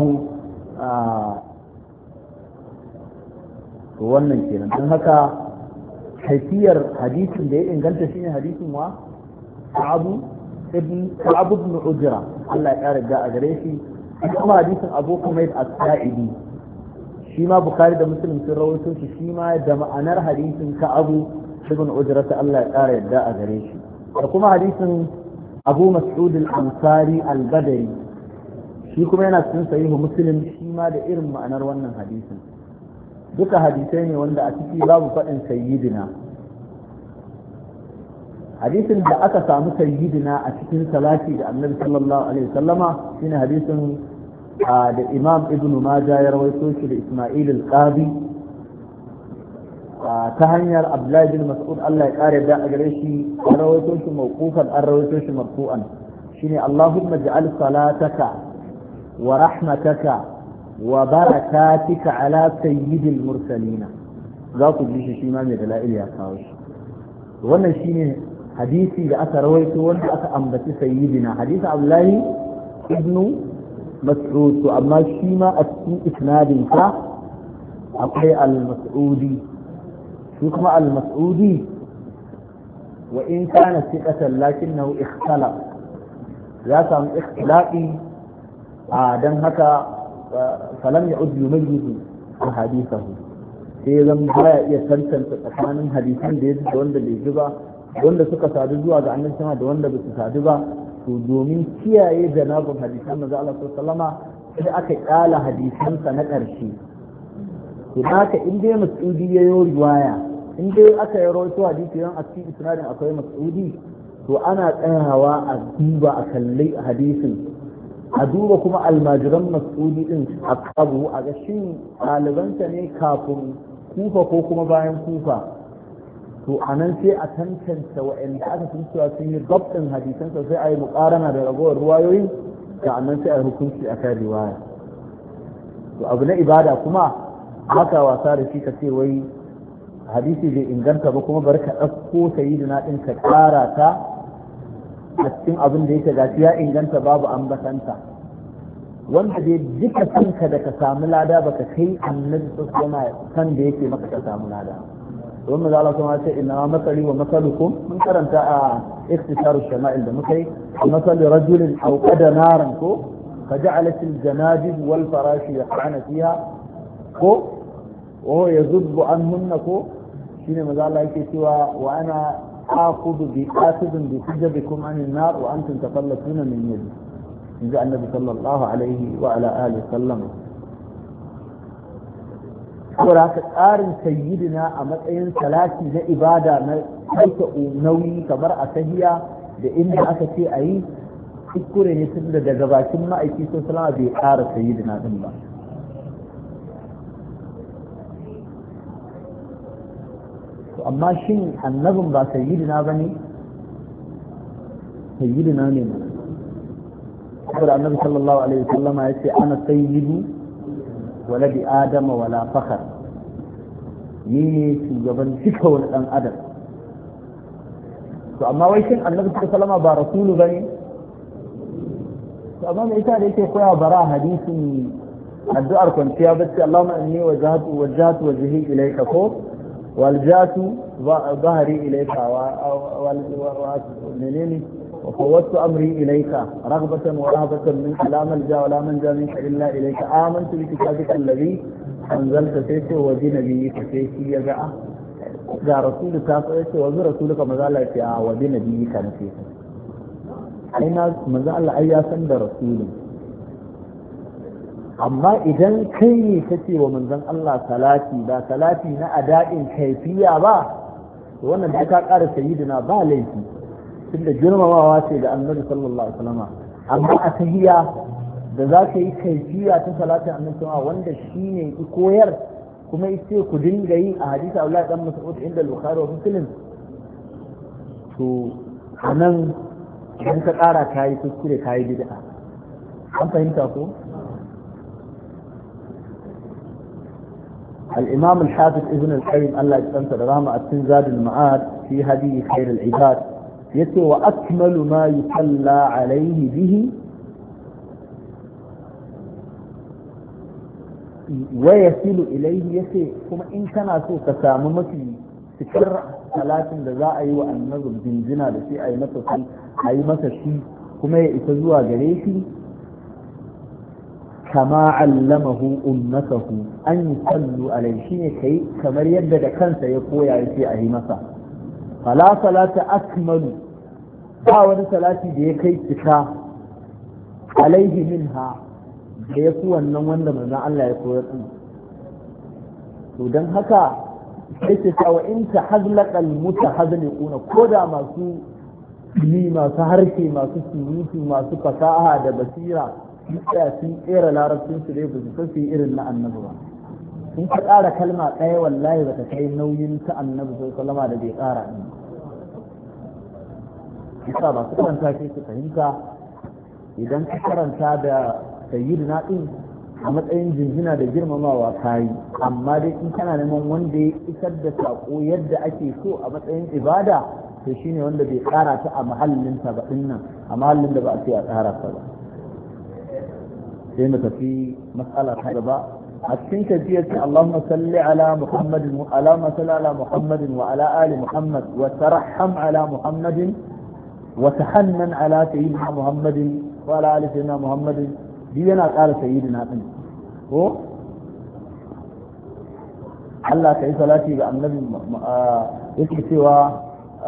to wannan kenan don haka kaifiyar hadisin da ya inganta shine hadisin wa Abu ibn Abu ibn Ujra Allah ya ƙara da a gare shi kuma hadisin Abu Humayd as-Sa'idi shi ma Bukhari da Muslim sun rawaito shi shi ma da ma'anar hadisin ka Abu ibn Ujra ta Allah ya ƙara yadda a gare shi da kuma hadisin Abu Mas'ud al-Ansari al-Badri shi kuma yana cikin sahihu Muslim shi ma da irin ma'anar wannan hadisin duka hadisai ne wanda a ciki babu faɗin sayyidina hadisin da aka samu sayyidina a cikin salati da Annabi sallallahu alaihi wasallama shine hadisin da Imam Ibn Majah ya rawaito shi da Isma'il al-Qadi ta hanyar Abdullahi bin Mas'ud Allah ya kare da a gare shi an rawaito shi mawqufan an rawaito shi marfu'an shine Allahumma ja'al salataka wa rahmataka wa barakatika ala sayyidil mursalina za ku ji shi shi ma mai dala'il ya kawo shi wannan shine hadisi da aka rawaito wanda aka ambaci sayyidina hadisi Abdullahi ibnu Mas'ud to amma shi ma a cikin isnadin sa akwai al-Mas'udi shi kuma al-Mas'udi wa in kana thiqatan lakinnahu ikhtalaf ya samu ikhtilafi a dan haka falam ya'ud yumayyizu hadithahu sai zan baya iya tantance tsakanin hadisan da ya ji da wanda bai ji ba wanda suka sadu zuwa ga annabi sama da wanda ba su sadu ba to domin kiyaye janabin hadisan manzo Allah sallama sai aka kyala hadisansa na ƙarshe to haka in dai mas'udi ya yi riwaya in dai aka yi rawaito hadisi yan a cikin isnadin akwai mas'udi to ana tsayawa a duba a kalli hadisin a duba kuma almajiran mas'udi din a kabu a ga shin ɗalibansa ne kafin kufa ko kuma bayan kufa to a nan sai a tantance wa'anda aka sun cewa sun yi gabɗin hadisansa sai a yi muƙarana da ragowar ruwayoyi da a nan sai a hukunci a kan riwaya to abu na ibada kuma haka wasa da shi ka ce wai hadisi bai inganta ba kuma bari ka ɗauko sayyidina ɗin ka ƙara ta a cikin abin da yake gashi ya inganta babu ambatanta wanda dai duka kanka da ka samu lada baka kai annabi sallallahu alaihi kan da yake maka ka samu lada don mu zala kuma ce inna masali wa masalukum mun karanta a iktisaru shama'il da muka yi masal rajulin aw qada naran ko faja'alat al-janadib wal farashi yaqana fiha ko wa yazubbu anhunna ko shine maza Allah yake cewa wa ana aqudu bi qatidin bi hijabikum an an-nar wa antum taqallatuna min yadi inja annabi sallallahu alaihi wa ala alihi sallam saboda haka tsarin sayyidina a matsayin salati na ibada na sauke nauyi kamar a tahiya da inda aka ce a yi kuskure ne tun da daga bakin ma'aiki sun salama bai ƙara sayyidina din ba amma shin annabin ba sayyidina ba ne sayyidina ne mana saboda annabi sallallahu alaihi wasallama ya ce ana sayyidu waladi adama wala fakhar ni ne shugaban duka wani dan adam to amma wai shin annabi sallallahu alaihi ba rasulu bane to amma me yasa da yake koya bara hadisin addu'ar kwanciya bacci Allahumma inni wajhatu wajhatu wajhi ilayka ko waljatu ظهري إليك ومنيني وفوضت أمري إليك رغبة ورهبة منك لا ملجأ ولا منجا منك إلا إليك آمنت بكتابك الذي أنزلت فيه وبنبيك فيه يجع يا رسول كافيك وبرسولك مازال يا وبنبيك نفيك أين مازال أياسا برسول amma idan kai ne kace wa manzon Allah salati ba salati na ada'in kaifiya ba to wannan da ka ƙara sayyidina ba laifi tunda girmamawa ce da annabi sallallahu alaihi wasallam amma a tahiyya da za ka yi kaifiya ta salatin annabi sallallahu wanda shine ki koyar kuma yace ku dinga yi a hadisi Abdullah dan Mas'ud inda Bukhari wa Muslim to anan idan ka ƙara kai kuskure kai bid'a an fahimta ko الإمام الحافظ ابن القيم الله يستمتع رحمه التنزاد المعاد في هدي خير العباد يتي وأكمل ما يصلى عليه به ويصل إليه يتي كما إن كان سوء تساممتي سكر صلاة لذائي والنظر بنزنا لشيء أي مثل أي مثل شيء كما يتزوى جريشي كما علمه أمته أن يصلوا عليه شيء كي كما يبدأ كان سيقوي عليه أي مسا فلا صلاة أكمل باود صلاة دي كي تكا عليه منها يقوى النوان لمن الله يقوى ودن هكا كيف وإن تحذلق المتحذلقون كودا ما سو ما سهركي ما سو سيوتي ما سو فساها دا بسيرا ya sun tsere larabcin su dai ba su su irin na annabi ba in ka ƙara kalma ɗaya wallahi ba ta kai nauyin ta annabi sai kalama da bai ƙara ni isa ba su karanta shi su fahimta idan ka karanta da sayyidina din a matsayin jinjina da girmamawa kayi, amma dai in kana neman wanda ya isar da saƙo yadda ake so a matsayin ibada to shine wanda bai ƙara ta a mahallin ta ba nan a mahallin da ba a ce a ƙara ta ba. sai mu tafi mas'ala ta gaba a cikin tafiyar ce Allahumma salli ala Muhammadin wa ala salli ala Muhammadin wa ala ali Muhammad wa tarham ala Muhammadin wa tahannan ala sayyidina Muhammadin wa ala ali sayyidina Muhammadin bi yana ƙara sayyidina din ko Allah ka yi salati ga annabi yake cewa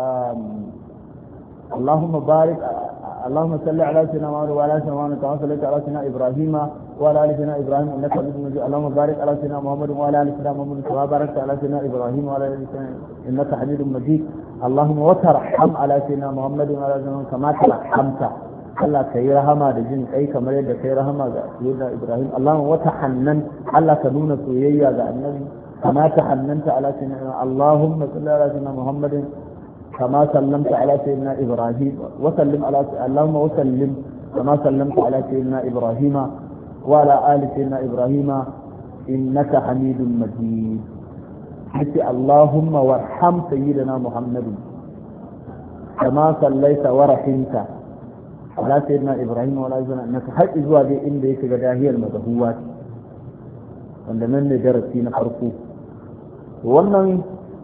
Allahumma barik اللهم صل على سيدنا محمد وعلى سيدنا محمد كما صليت على سيدنا ابراهيم وعلى ال سيدنا ابراهيم انك حميد مجيد اللهم بارك على سيدنا محمد وعلى ال سيدنا محمد كما باركت على سيدنا ابراهيم وعلى ال سيدنا انك حميد مجيد اللهم وترحم على سيدنا محمد وعلى ال سيدنا كما ترحمت Allah ka yi rahama da jin kai kamar yadda ka yi rahama ga sayyidina Ibrahim Allahumma wata hannan Allah ka nuna soyayya ga annabi kama ta hannanta ala sayyidina Allahumma salli ala sayyidina Muhammadin كما سلمت على سيدنا إبراهيم وسلم على اللهم وسلم كما سلمت على سيدنا إبراهيم وعلى آل سيدنا إبراهيم إنك حميد مجيد حتى اللهم وارحم سيدنا محمد كما صليت ورحمت على سيدنا إبراهيم وعلى آل سيدنا إنك حج إزواجي إن بيك هي المدهوات وعندما ندرسين حرفوه wannan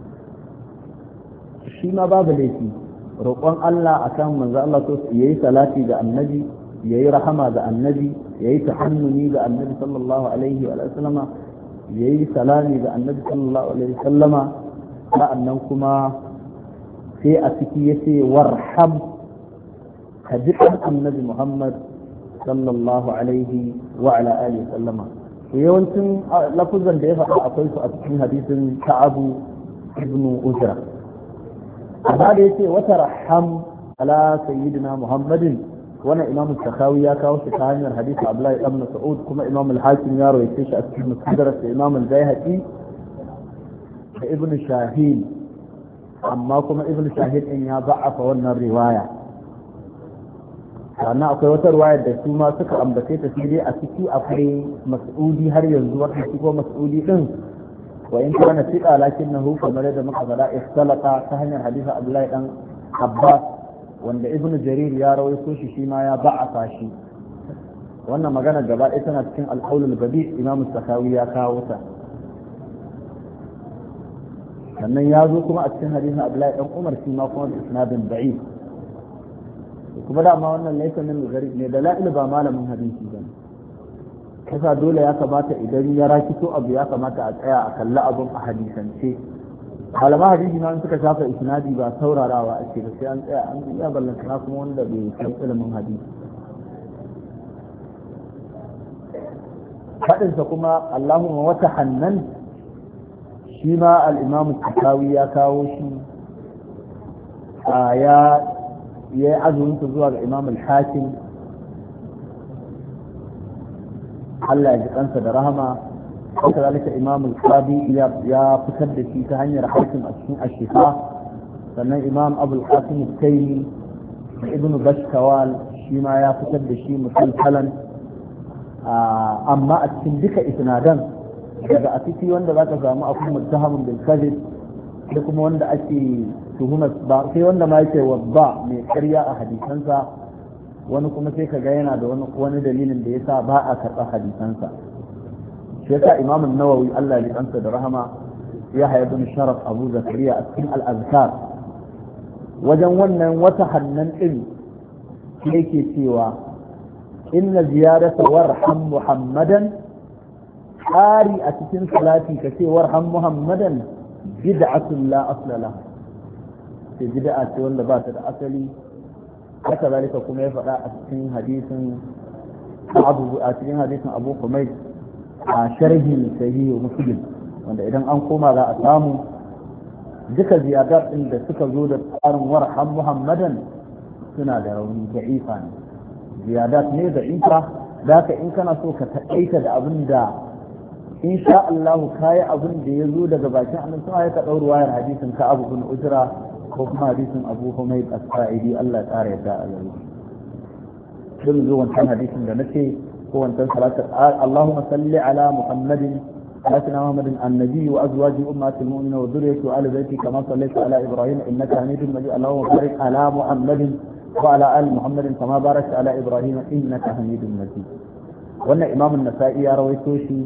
shi ma babu laifi roƙon Allah akan manzo Allah so yayi salati ga annabi yayi rahama ga annabi yayi tahannuni ga annabi sallallahu alaihi wa sallama yayi salami ga annabi sallallahu alaihi wa sallama sa'annan kuma sai a ciki yace warham hadisan annabi Muhammad sallallahu alaihi wa ala alihi wa sallama yawancin lafuzan da ya faɗa akwai su a cikin hadisin Ka'abu ibn Ujra amma da yace wata raham ala sayyidina Muhammadin wannan imam al-Sakhawi ya kawo shi ta hanyar hadisi Abdullah ibn Mas'ud kuma imam al-Hakim ya rawaito shi a cikin musnad da imam al-Baihaqi da ibn Shahid amma kuma ibn Shahid din ya ba'afa wannan riwaya sannan akwai wata riwaya da su ma suka ambace ta sai dai a ciki akwai Mas'udi har yanzu wata shi ko Mas'udi din وإن كان ثقة لكنه كما لدى مقبلا اختلط سهل حديث عبد الله بن عباس وان ابن جرير يا روي سوشي شيما يا ضعف شي وانا مغانا جبال اتنا تكين القول البديع امام السخاوي يا كاوتا sannan ya zo kuma a cikin hadisin Abdullahi dan Umar shi ma kuma da isnadin da'if kuma da ma wannan laysa min gharib ne dalail ba malamin hadisi bane kasa dole ya kamata idan ya rakito abu ya kamata a tsaya a kalli abun a hadisance malama hadisi ma suka shafa isnadi ba saurarawa ake da sai an tsaya an iya ballanta kuma wanda bai san ilimin hadisi fadinsa kuma Allahumma wata hannan shi ma al-Imam al-Tahawi ya kawo shi a ya yi azumin zuwa ga Imam al-Hakim Allah ya ji kansa da rahama haka zalika Imam al-Qadi ya fitar da shi ta hanyar hakim a cikin ashifa sannan Imam Abu al-Qasim al-Taymi da Ibn Bashkawal shi ma ya fitar da shi musalsalan amma a cikin duka isnadan daga a ciki wanda za ka samu akwai muttahamun bil kadhib da kuma wanda ake tuhumar ba sai wanda ma yake wadda mai ƙarya a hadisansa wani kuma sai ka ga yana da wani dalilin da yasa ba a karɓar hadisansa shi yasa Imam an-Nawawi Allah ya kansa da rahama ya haya bin Sharaf Abu Zakariya a cikin al-Azkar wajen wannan wata hannan din yake cewa inna ziyadata warham Muhammadan ƙari a cikin salati ka ce warham Muhammadan bid'atun la asla laha sai bid'a ce wanda ba ta da asali haka zalika kuma ya faɗa a cikin hadisin Abu a cikin hadisin Abu Humayd a sharhi sahih Muslim wanda idan an koma za a samu duka ziyadar din da suka zo da tsarin warham Muhammadan suna da rauni da'ifa ne ziyadat ne da'ifa da ka in kana so ka taƙaita da abin da insha Allah kayi abin da ya zo daga bakin annabi sai ka ɗau ruwayar hadisin ka Abu bin Ujra ko kuma hadisin Abu Humayd as-Sa'idi Allah ya tsara yadda a gare shi. Sun zo wancan hadisin da nace هو أنت صلاة اللهم صل على محمد سيدنا محمد النبي وأزواجه أمهات المؤمنين وذريته وآل بيته كما صليت على إبراهيم إنك حميد مجيد اللهم بارك على محمد وعلى آل محمد كما باركت على إبراهيم إنك حميد مجيد. وأن إمام النسائي يروي شيء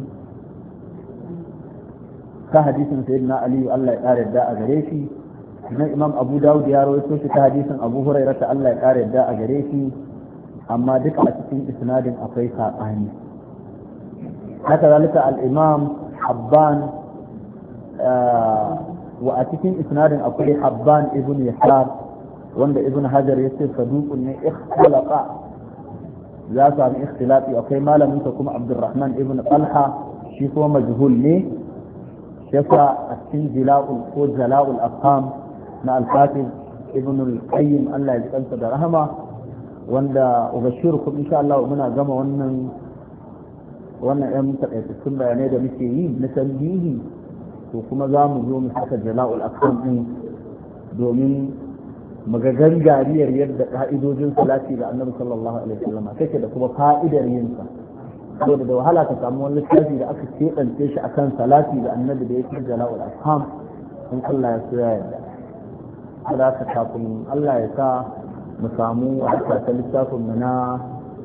كحديث سيدنا علي الله يقارئ الداء غريشي. من إمام أبو داود يروي شيء كحديث أبو هريرة الله يقارئ الداء غريشي. أما ذكر أتكين إسناد أفريقا أهني. هكذلك الإمام حبان آه وأتكين إسناد أفريقا حبان ابن يسار وند ابن حجر يصير صدوق إن اختلق ذات عن اختلافي أوكي ما لم يكن عبد الرحمن ابن طلحة شيخ مجهول لي شفا أتكين جلاء الفوز جلاء الأفهام مع الحافظ ابن القيم الله يجعل صدرهما wanda ubashirukum insha Allah muna gama wannan wannan ɗan takaitattun bayanai da muke yi na tambihi to kuma za mu zo mu saka jala'ul akram din domin muga gangariyar yadda ka'idojin salati da annabi sallallahu alaihi wasallam take da kuma fa'idar yin sa saboda da wahala ka samu wani littafi da aka keɓance shi akan salati da annabi da yake jala'ul akram in Allah ya so ya yarda kada ka kafin Allah ya sa mu samu a ta littafin mu na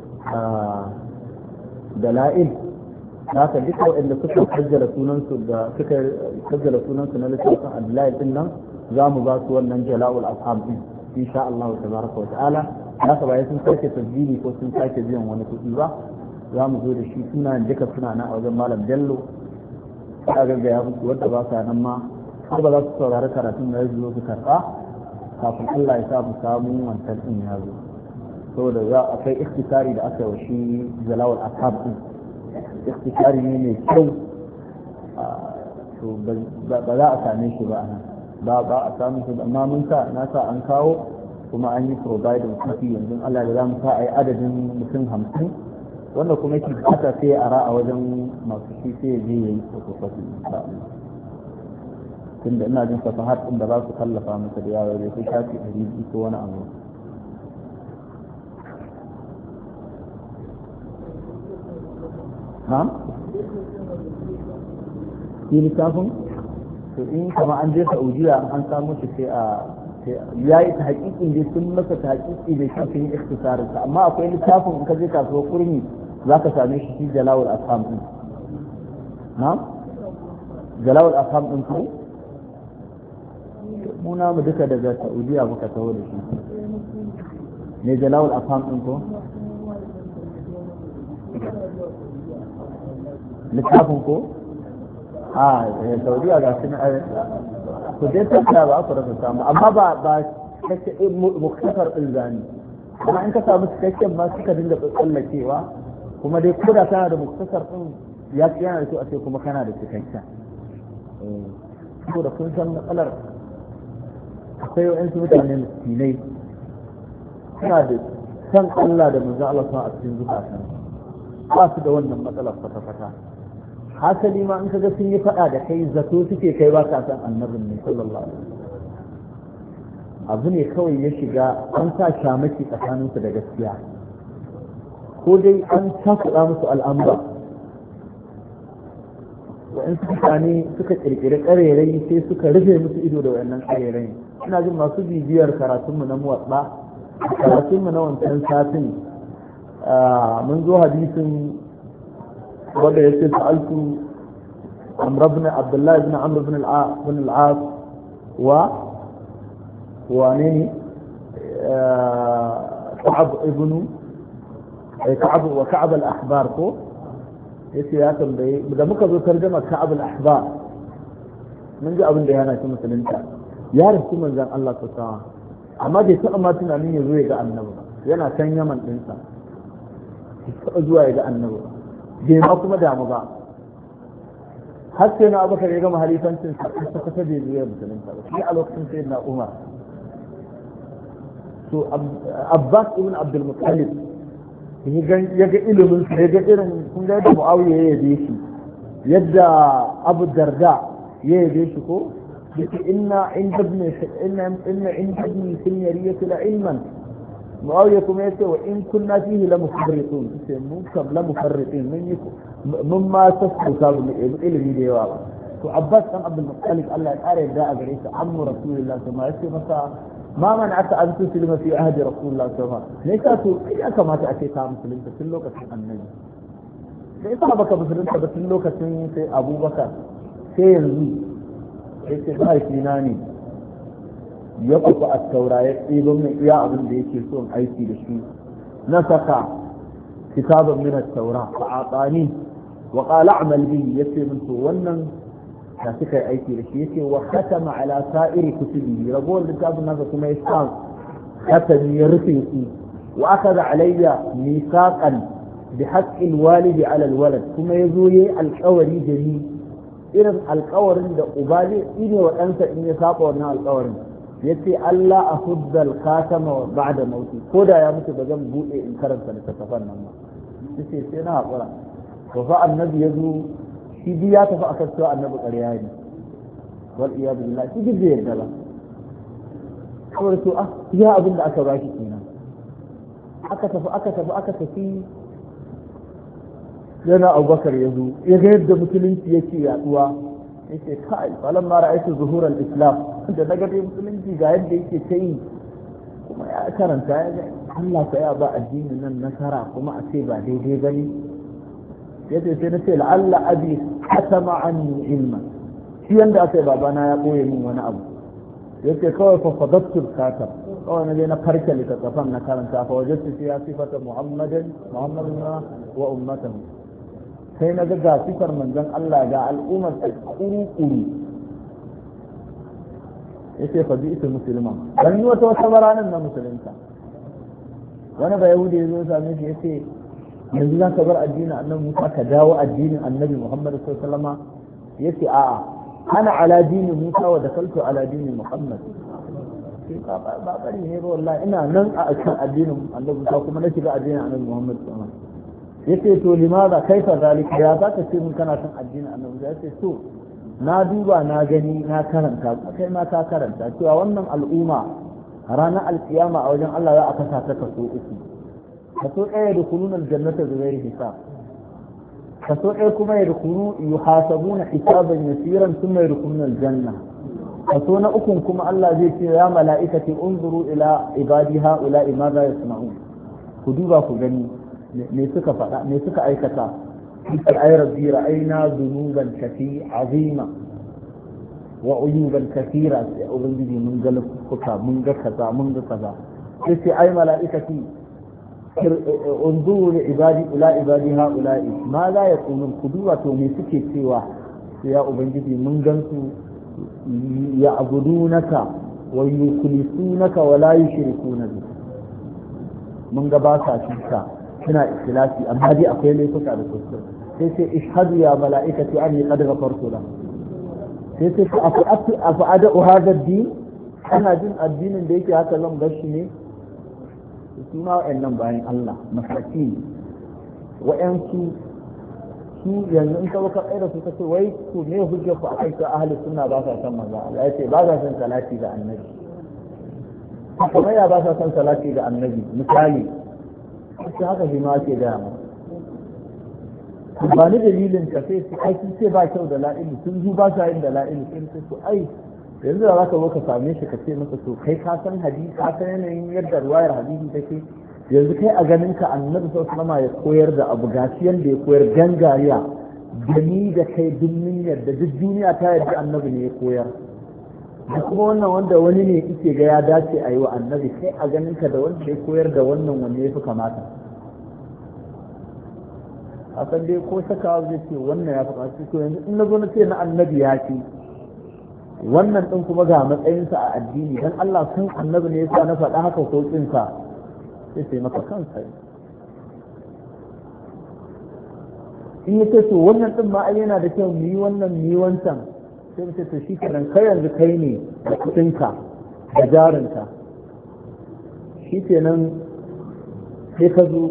dala'il haka duka waɗanda suka kajjala sunansu da suka kajjala sunansu na littafin adla'il din nan za mu ba su wannan jala'ul afham din insha Allah tabaraka wa ta'ala haka ba sun sake tasbihi ko sun sake biyan wani kuɗi ba za mu zo da shi suna duka suna nan a wajen malam Bello ka ga ya musu wanda ba sa nan ma har ba za su saurari karatun da ya zo su karɓa kafin Allah ya sa mu samu wancan din ya zo saboda za a kai ikhtisari da aka yi shi jalawul ashab din ikhtisari ne mai kyau to ba za a same shi ba anan ba ba a samu shi amma mun sa na sa an kawo kuma an yi providing kafi yanzu Allah da za mu sa a yi adadin mutum hamsin wanda kuma yake bukata sai a ra'a wajen masu shi sai ya je ya yi fotokofi insha Allah tunda ina jin safahat din da za su kallafa masa da yawa da sai shafi ɗari biyu ko wani abu ha shi littafin to in kama an je Saudiya an samu shi sai a ya yi ta haƙiƙin dai sun masa ta haƙiƙi da shi yin ikhtisarin sa amma akwai littafin in ka je kasuwa kurmi za ka same shi shi jalawul afham din ha jalawul afham din ko muna mu duka daga Saudiya muka taho da shi ne jalawul afham din ko littafin ko a Saudiya ga shi ku dai tattara ba ku rasa samu amma ba ba kake muktasar ilzami amma in ka samu cikakken ba suka dinga tsallakewa kuma dai ko da kana da muktasar din ya yana da kyau a ce kuma kana da cikakken ko da kun san matsalar akwai wa'yansu mutane miskinai suna da san Allah da manzo Allah a cikin zukatan ba su da wannan matsalar kwata-kwata hasali ma in kaga sun yi faɗa da kai zato suke kai ba ka san annabin ne sallallahu alaihi wasallam abu ne kawai ya shiga an sa shamaki tsakaninsu da gaskiya ko dai an takuɗa musu al'amura wa'yansu mutane suka ƙirƙiri ƙarerai sai suka rufe musu ido da wa'yannan ƙarerai ina jin masu bibiyar karatunmu na muwatsa karatunmu na wancan satin mun zo hadisin wanda ya ce sa'altu amr ibn abdullah ibn amr ibn al-as wa wa ne ka'ab ibn ka'ab wa ka'ab al-ahbar ko yace ya tambaye da muka zo tarjuma ka'ab al-ahbar mun ji abin da yana cikin musulunta ya rasu manzon Allah ta sa amma bai taɓa ma tunanin ya zo ya ga annabi yana can yaman ɗinsa bai taɓa zuwa ya ga annabi bai ma kuma damu ba har sai na abubakar ya gama halifancin sa ta kasa bai zuwa musulunta ba shi a lokacin sai na umar to abbas ibn abdul muttalib ya ga ilimin sa ya ga irin kun ga yadda muawiya ya yabe shi yadda abu darda ya yabe shi ko yake inna inda ibn inna inna inda ibn sinyariyati la ilman muawiya kuma yace wa in kunna fihi la mufarritun sai mun kam la mufarritin mun yi mun ma sassauta mu ilimi da yawa ba to abbas dan abdul muttalib Allah ya kare da a gare shi ammu rasulullahi sallallahu alaihi wasallam yace masa ma man aka an tuslima fi ahdi rasulullahi sallallahu alaihi wasallam ne ka to ya kamata a ce ka musulunta tun lokacin annabi sai sa baka musulunta ba tun lokacin sai abubakar sai yanzu sai ce mahaifina ne ya kufa a taura ya ɗiban mai iya abin da yake so aiki da shi na saka kitaban min at-taura fa atani wa qala a'mal bihi yace min to wannan da suka yi aiki da shi yace wa khatama ala sa'iri kutubihi ragowar littafin nasa kuma ya sa khatami ya rufe su wa akhadha alayya mithaqan bi haqqi al-walid ala al-walad kuma yazo yayi alƙawari da ni irin alƙawarin da uba zai ne wa ɗansa in ya saba wannan alƙawarin yace Allah a huddal khatama ba'da mauti ko da ya mutu ba zan bude in karanta littafin nan ba yace sai na hakura to fa annabi yazo shi bi ya tafi akan cewa annabi ƙarya ne wal iyad billah shi bi yadda ba kawai to ah ya abin da aka baki kenan aka tafi aka tafi aka tafi yana Abubakar yazo ya ga yadda musulunci yake yaduwa yake kai falan ma ra'aytu zuhur al-islam da daga dai musulunci ga yadda yake ta yi kuma ya karanta ya ga Allah sai ya ba addinin nan nasara kuma a ce ba daidai bane yace sai na ce la'alla abi hatama anni ilma shi yanda aka yi babana ya koye min wani abu yace kawai fa fadattu katab kawai na je na farke littattafan na karanta fa wajadtu fiya sifata muhammadin muhammadin wa ummatahu sai na ga sifar manzon Allah ga al'ummar ta kuru-kuru ya ce fa bi'tu musulman dan yi wata wata ranar na musulunta wani ba yahudi ya zo same shi ya ce yanzu za ka bar addinin annabi Musa ka dawo addinin annabi Muhammad sallallahu alaihi wasallam ya ce a'a ana ala dinin Musa wa dakaltu ala dinin Muhammad sai ba ba bari ne ba wallahi ina nan a kan addinin annabi Musa kuma na shiga addinin annabi Muhammad sallallahu alaihi wasallam yace to limaza kaifa zalika ya zaka ce mun kana son addinin annabi yace to na duba na gani na karanta kai ma ka karanta cewa wannan al'umma ranar alkiyama a wajen Allah za a kasa ta kaso uku kaso ɗaya da kunun aljannata da ghairi hisab kaso ɗaya kuma ya dukunu yuhasabuna hisaban yasiran thumma yadkhuluna aljanna kaso na ukun kuma Allah zai ce ya mala'ikati unzuru ila ibadi haula ma za yasma'un ku duba ku gani me suka faɗa me suka aikata ay rabbi ra'ayna dhunuban kafi azima wa uyuban kathira sai ubangiji mun ga laffuka mun ga kaza mun ga kaza sai sai ay mala'ikati unzuru li ibadi ila ibadi haula ma za yaqulun ku duba to me suke cewa ya ubangiji mun gansu ya abudunaka wa yukhlisunaka wa la yushrikuna bi mun ga ba sa shirka suna ikhlasi amma dai akwai laifuka da kuskure sai sai ishhadu ya mala'ikati anni qad ghafartu lahu sai sai afu afu ada hadha ad-din ana jin addinin da yake haka zan gashi ne su ma wa'annan bayan Allah masaki wa'ansu su yanzu in ka baka kaida su kace wai to me hujjar ku akai ta ahli sunna ba sa san maza Allah yace ba sa san salati ga annabi kuma ya ba sa san salati ga annabi misali sai haka shi ma ke da mu ba ni dalilin ka sai su aiki sai ba kyau da la'ili sun zu ba sa yin da la'ili sai su to ai yanzu da zaka zo ka same shi ka ce masa to kai ka san hadisi ka san yanayin yadda ruwayar hadisi take yanzu kai a ganin ka annabi sallallahu alaihi ya koyar da abu gashi yanda ya koyar gangariya da ni da kai duk mun yarda duk duniya ta yarda annabi ne ya koyar da kuma wannan wanda wani ne yake ga ya dace a yi wa annabi kai a ganin ka da wanda ya koyar da wannan wanda ya fi kamata a san dai ko sakawa zai ce wannan ya fi kamata to yanzu in na zo na ce na annabi ya ce wannan din kuma ga matsayinsa a addini dan Allah sun annabi ne yasa na faɗa haka ko tsinsa sai sai maka kansa in ya ce to wannan din ma ai yana da kyau mu yi wannan mu yi wancan sai mu ce to shi kenan kai yanzu kai ne da kuɗinka da jarinka shi kenan sai ka zo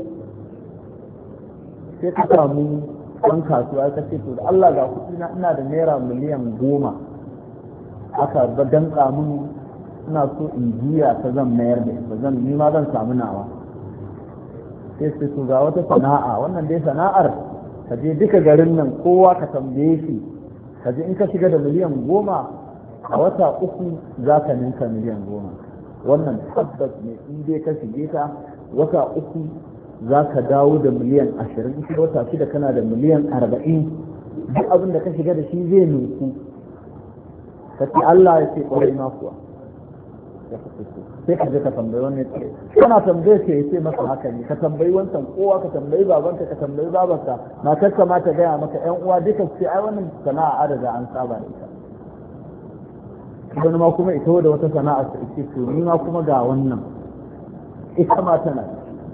sai ka samu ɗan kasuwa ka ce to da Allah ga kuɗi na ina da naira miliyan goma aka danka mun ina so in jiya ta zan mayar da ita zan ni ma zan samu nawa sai sai su ga wata sana'a wannan dai sana'ar ka je duka garin nan kowa ka tambaye shi ka je in ka shiga da miliyan goma a wata uku za ka ninka miliyan goma wannan tabbas ne in dai ka shige ta wata uku za ka dawo da miliyan ashirin in wata shida kana da miliyan arba'in duk abin da ka shiga da shi zai nuku ka ce Allah ya ce ƙwarai ma kuwa sai ka je ka tambayi wannan ce kana tambaye ce ya ce masa haka ne ka tambayi wancan kowa ka tambayi babanka ka tambayi babanka matar ka ma ta gaya maka ƴan uwa duka ce ai wannan sana'a adada an saba da ita wani ma kuma ita da wata sana'a ta ce to ni ma kuma ga wannan ita ma tana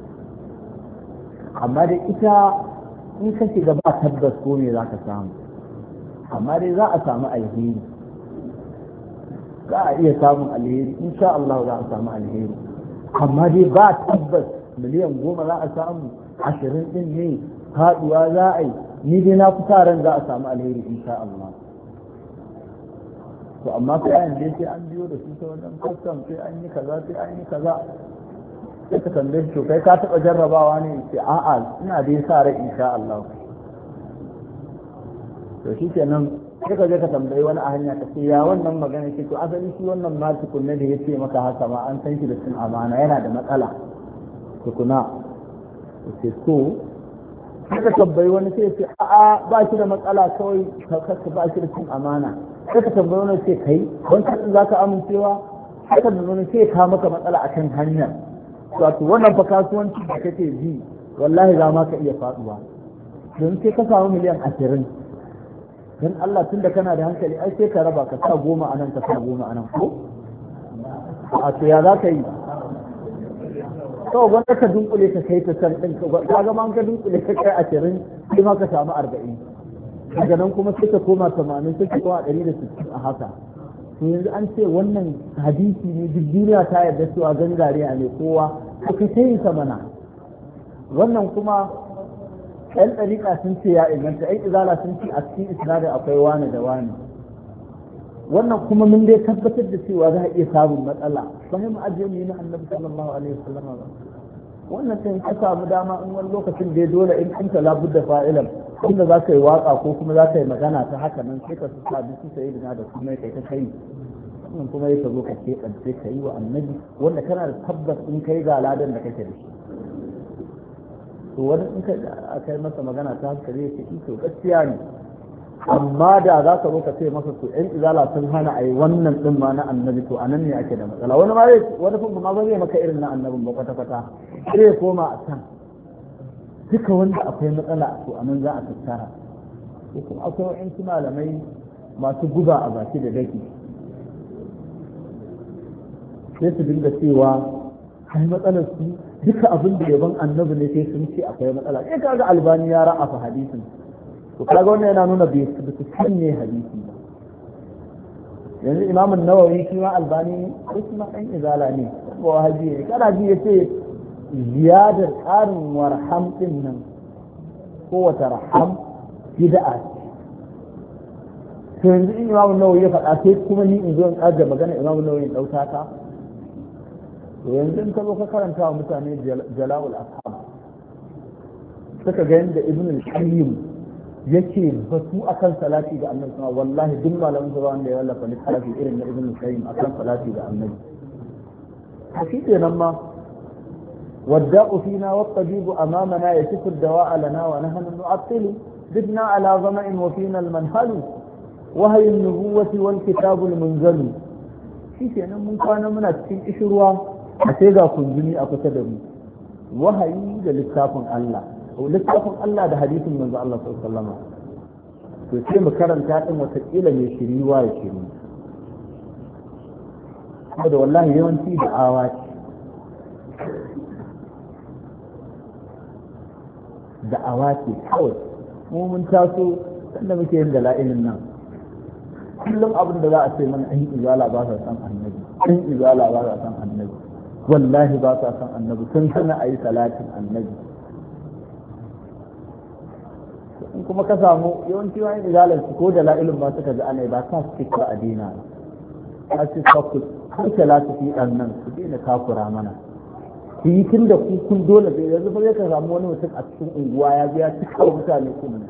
amma dai ita in ka shiga ba tabbas ko me za ka samu amma dai za a samu alheri za a iya samun alheri insha Allah za a samu alheri amma dai ba tabbas miliyan goma za a samu ashirin din ne haduwa za a yi ni dai na fi sa ran za a samu alheri insha Allah to amma kayan dai sai an biyo da su ta wajen kwastam sai an yi kaza sai an yi kaza sai ka tambaye shi kai ka taɓa jarrabawa ne ce a'a ina dai sa rai insha Allah to shi kenan sai ka je ka tambayi wani a hanya ka ce ya wannan magana ce to asali shi wannan ma tukunna da ya ce maka haka ma an san shi da cin amana yana da matsala tukuna ce so sai ka tambayi wani sai ce a'a ba shi da matsala kawai ka ba shi da cin amana sai ka tambayi wani ce kai wancan za ka amincewa haka da wani sai ka maka matsala akan hanyar wato wannan fa kasuwanci da kake ji wallahi za ma ka iya faduwa don sai ka samu miliyan ashirin don Allah tun da kana da hankali ai sai ka raba ka sa goma a nan ka sa goma a nan ko a to ya za ka yi to gwanda ka dunkule ka kai ta can ɗin ka ga man ka dunkule ka kai ashirin sai ma ka samu arba'in daga nan kuma sai ka koma tamanin sai ka koma ɗari da sittin a haka to yanzu an ce wannan hadisi ne duk duniya ta yarda cewa gangariya ne kowa ko ka sai sa mana wannan kuma ɗan ɗariƙa sun ce ya inganta ɗan izala sun ce a cikin isnadin akwai wani da wani wannan kuma mun dai tabbatar da cewa za a iya samun matsala ba mu ajiye mu yi na annabi sallallahu alaihi wasallam ba wannan sai ka samu dama in wani lokacin dai dole in kunta labudda fa'ilan inda za ka yi waka ko kuma za ka yi magana ta haka nan sai ka su sa bisu sai da da kuma kai ta kai wannan kuma yake zo ka ce kance ka yi wa annabi wanda kana da tabbas in kai ga ladan da kake da shi to wani in ka kai masa magana ta hankali ya ce to gaskiya ne amma da za ka zo ka ce masa to ɗan izala sun hana a yi wannan ɗin ma na annabi to anan ne ake da matsala wani ma zai wani kuma ma zai maka irin na annabin ba kwata kwata sai ya koma a can duka wanda akwai matsala to anan za a tattara ko kuma akwai wa'yansu malamai masu guba a baki da daki sai su dinga cewa ai matsalar su duka abin da yaban annabi ne sai sun ce akwai matsala sai kaga albani ya ra'afa hadisin to kaga wannan yana nuna bai su sanne hadisi ba yanzu imam an-nawawi shi ma albani ko kuma dan izala ne ko wahabi ne kana ji yace ziyadar ƙarin warham din nan ko wata raham bid'a to yanzu in imam an-nawawi ya faɗa sai kuma ni in zo in ƙaddara magana imam an-nawawi in dauka ta to yanzu in ka zo ka karanta wa mutane jala'ul ashab suka ga yadda ibn al-qayyim yake batu akan salati ga annabi sallallahu wallahi duk malamin sa wanda ya wallafa littafi irin na ibn al-qayyim akan salati ga annabi hakiki nan ma wadda'u fina wat-tabibu amamana yasifu ad-dawa'a lana wa nahnu nu'attilu zidna ala zama'in wa fina al-manhalu wa hayy an-nubuwwati wal-kitabu al-munzalu shi kenan mun kwana muna cikin kishirwa a sai ga kunjini a kusa da mu wahayi da littafin Allah littafin Allah da hadisin manzo Allah sallallahu alaihi wasallam to sai mu karanta din wata kila mai shiriwa ya shiri saboda wallahi yawanci da'awa ce da'awa ce kawai mu mun taso sanda muke yin dala'ilin nan kullum abin da za a ce mana an izala ba sa san annabi an izala ba sa san annabi wallahi ba sa san annabi sun sana a yi salatin annabi in kuma ka samu yawanci wani izalar ko da la'ilin ba suka ji ana ba ta su ba a dina ta ce kai lati fi dan nan su daina takura mana ku yi tun da ku kun dole bai yanzu fa ka samu wani mutum a cikin unguwa ya biya cika mutane kuma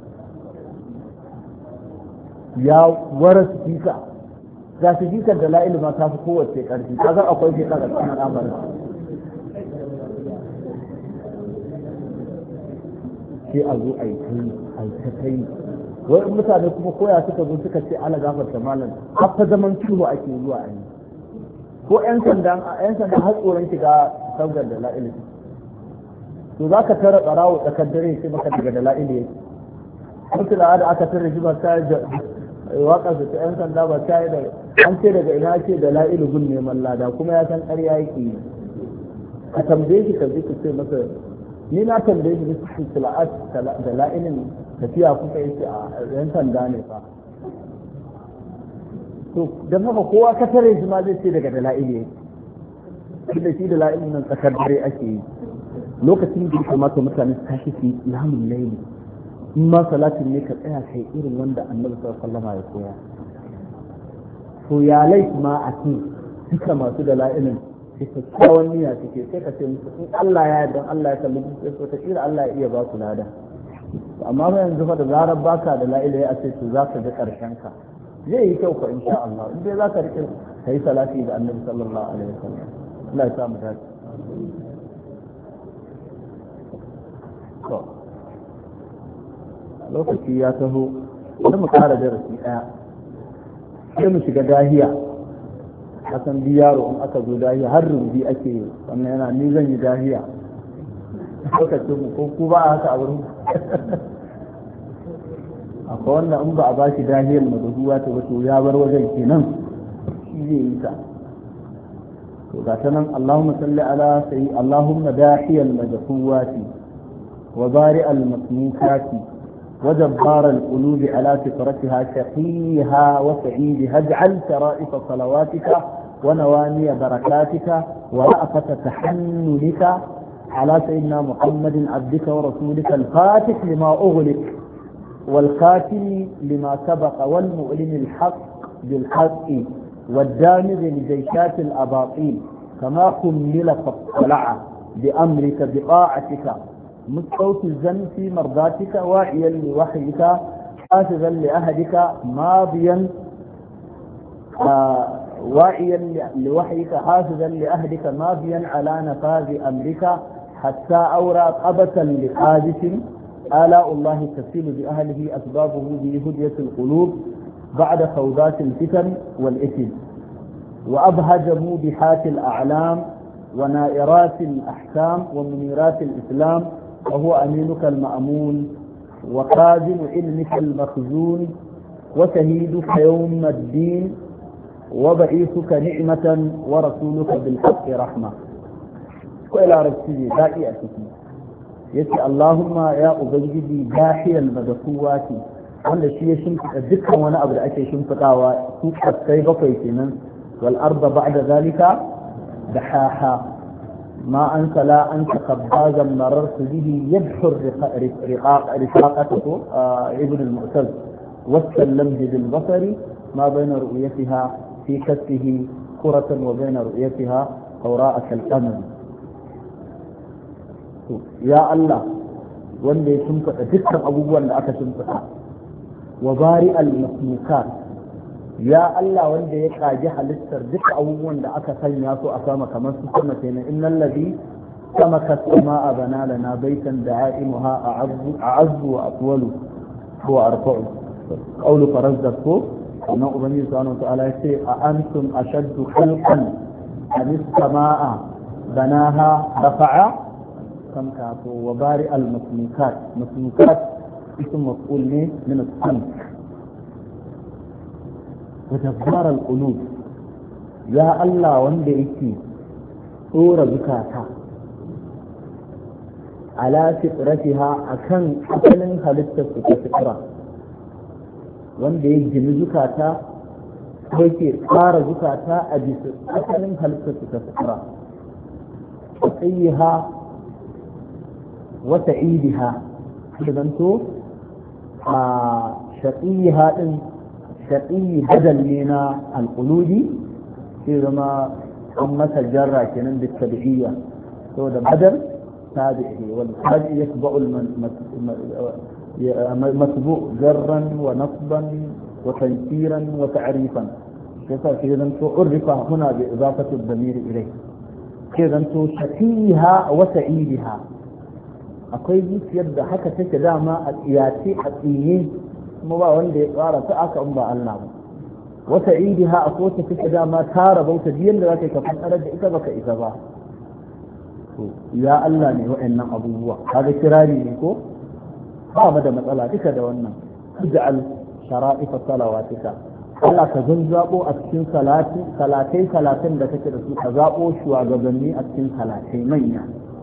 ya wara su fika ga su fikar da la ilma ta fi kowace ƙarfi kaga akwai shi daga cikin al'amarin sai a zo a yi kai a yi ta kai wai mutane kuma koya suka zo suka ce ala gafarta malam har fa zaman ciwo ake zuwa a yi ko yan sanda yan sanda har tsoron shiga saugar da la'ili to za ka tara ɓarawo tsakar dare sai maka daga da la'ili yake mutu da aka tara shi ba ta waƙar ta yan sanda ba ta yi da an ce daga ina ce da la'ili gun neman lada kuma ya san ƙarya yake yi ka tambaye shi ka je ka ce masa ni na tambaye shi su tila'at da la'ilin tafiya kuka yi a yan sanda ne fa to don haka kowa ka tare shi ma zai ce daga dala'ili yake da shi dala'ilin nan tsakar dare ake yi lokacin da ya kamata mutane su tashi su yi lamun laili in ma salatin ne ka tsaya kai irin wanda annabi sallallahu alaihi ya koya to ya laifi ma a ce duka masu dala'ilin sai kyakkyawan niyya suke sai ka ce musu in Allah ya yarda Allah ya kalli sai so ta kira Allah ya iya ba su lada amma ba yanzu fa da zarar baka da la'ila ya ce to za ka ga karshen ka zai yi kyau ka insha Allah in dai za ka rike kai salati da annabi sallallahu alaihi wasallam Allah ya samu dace to lokaci ya taho bari mu kara darasi daya sai mu shiga dahiya kasan bi yaro in aka zo dahiya har rubi ake yi wannan yana ni zan yi dahiya lokacin mu ko ku ba haka a wurin akwai wanda in ba a ba shi dahiyar madahuwa ta wato ya bar wajen kenan shi zai yi ta to ga ta nan Allahumma salli ala sayi Allahumma dahiyal madahuwati wa bari'al masmukati wa jabbaral qulubi ala fitratiha shaqiha wa sa'idiha ij'al shara'if salawatika wa nawami barakatika wa ra'afata tahannunika على سيدنا محمد عبدك ورسولك الفاتح لما أغلق والخاتم لما سبق والمؤلم الحق بالحق والدامغ لجيشات الأباطيل كما حمل فاطلع بأمرك بطاعتك مستوفزا في مرضاتك واعيا لوحيك حافظا لأهدك ماضيا آه واعيا لوحيك حافظا لأهدك ماضيا على نفاذ أمرك حتى أورى قبة لحادث آلاء الله تسيل بأهله أسبابه بهدية القلوب بعد خوضات الفتن والإثم وأبهج موبحات الأعلام ونائرات الأحكام ومنيرات الإسلام وهو أمينك المأمون وخازن علمك المخزون وشهيدك يوم الدين وبعيثك نعمة ورسولك بالحق رحمة وإلى رسولي دائي أسكي يسي اللهم يا أبنجدي داحي المدفوات wanda shi ya shimfiɗa dukkan wani abu da ake shimfiɗawa su kaskai bakwai kenan wal arda ba'da zalika da haha ma an sala an taqabbazan marartu bihi yadhur riqaqatuhu ibn al-mu'taz wasallam bil basari ma bayna ru'yatiha fi kasfihi quratan wa bayna ru'yatiha awra'a kal-qamar ya Allah wanda ya shimfiɗa dukkan abubuwan da aka shimfiɗa wa bari al-masmukat ya Allah wanda ya kaji halittar duka abubuwan da aka sanya su a sama kamar su sama kenan innal ladhi samaka samaa bana lana baitan da'imuha a'azzu a'azzu wa atwalu huwa arfa'u qawlu farazdaqu anna ubani subhanahu wa ta'ala yace a antum ashaddu khalqan am as-samaa banaha rafa'a kam ka wa bari al-masmukat masmukat اسم مفعول من الصمت وجبار القلوب يا الله wanda yake tsora zukata ala fitratiha akan asalin halittar su ta fitra wanda ya gini zukata ko yake tsara zukata a bisa asalin halittar su ta fitra tsayiha wa sa'idiha idanto a shaƙi haɗin shaƙi badal ne na alƙuludi sai zama an masa jarra kenan da tabi'iyya saboda badal tabi'i wal tabi'i yatba'u al matbu' jarran wa nasban wa tankiran wa ta'rifan sai sai zan to urrifa huna bi idafati ad-damir ilayhi sai zan to shafiha wa sa'idiha akwai zuciyar da haka take dama a tsiyace a tsiye kuma ba wanda ya tsara ta aka in ba Allah ba wata idiha a kowace take dama ta rabauta biyan da za ka yi kafin tsarar da ita baka isa ba to ya Allah ne wa'annan abubuwa kaga kirari ne ko ba mu da matsala duka da wannan ij'al shara'ifa salawatika Allah ka zabo a cikin salati salatai salatin da kake da su ka zabo shugabanni a cikin salatai manya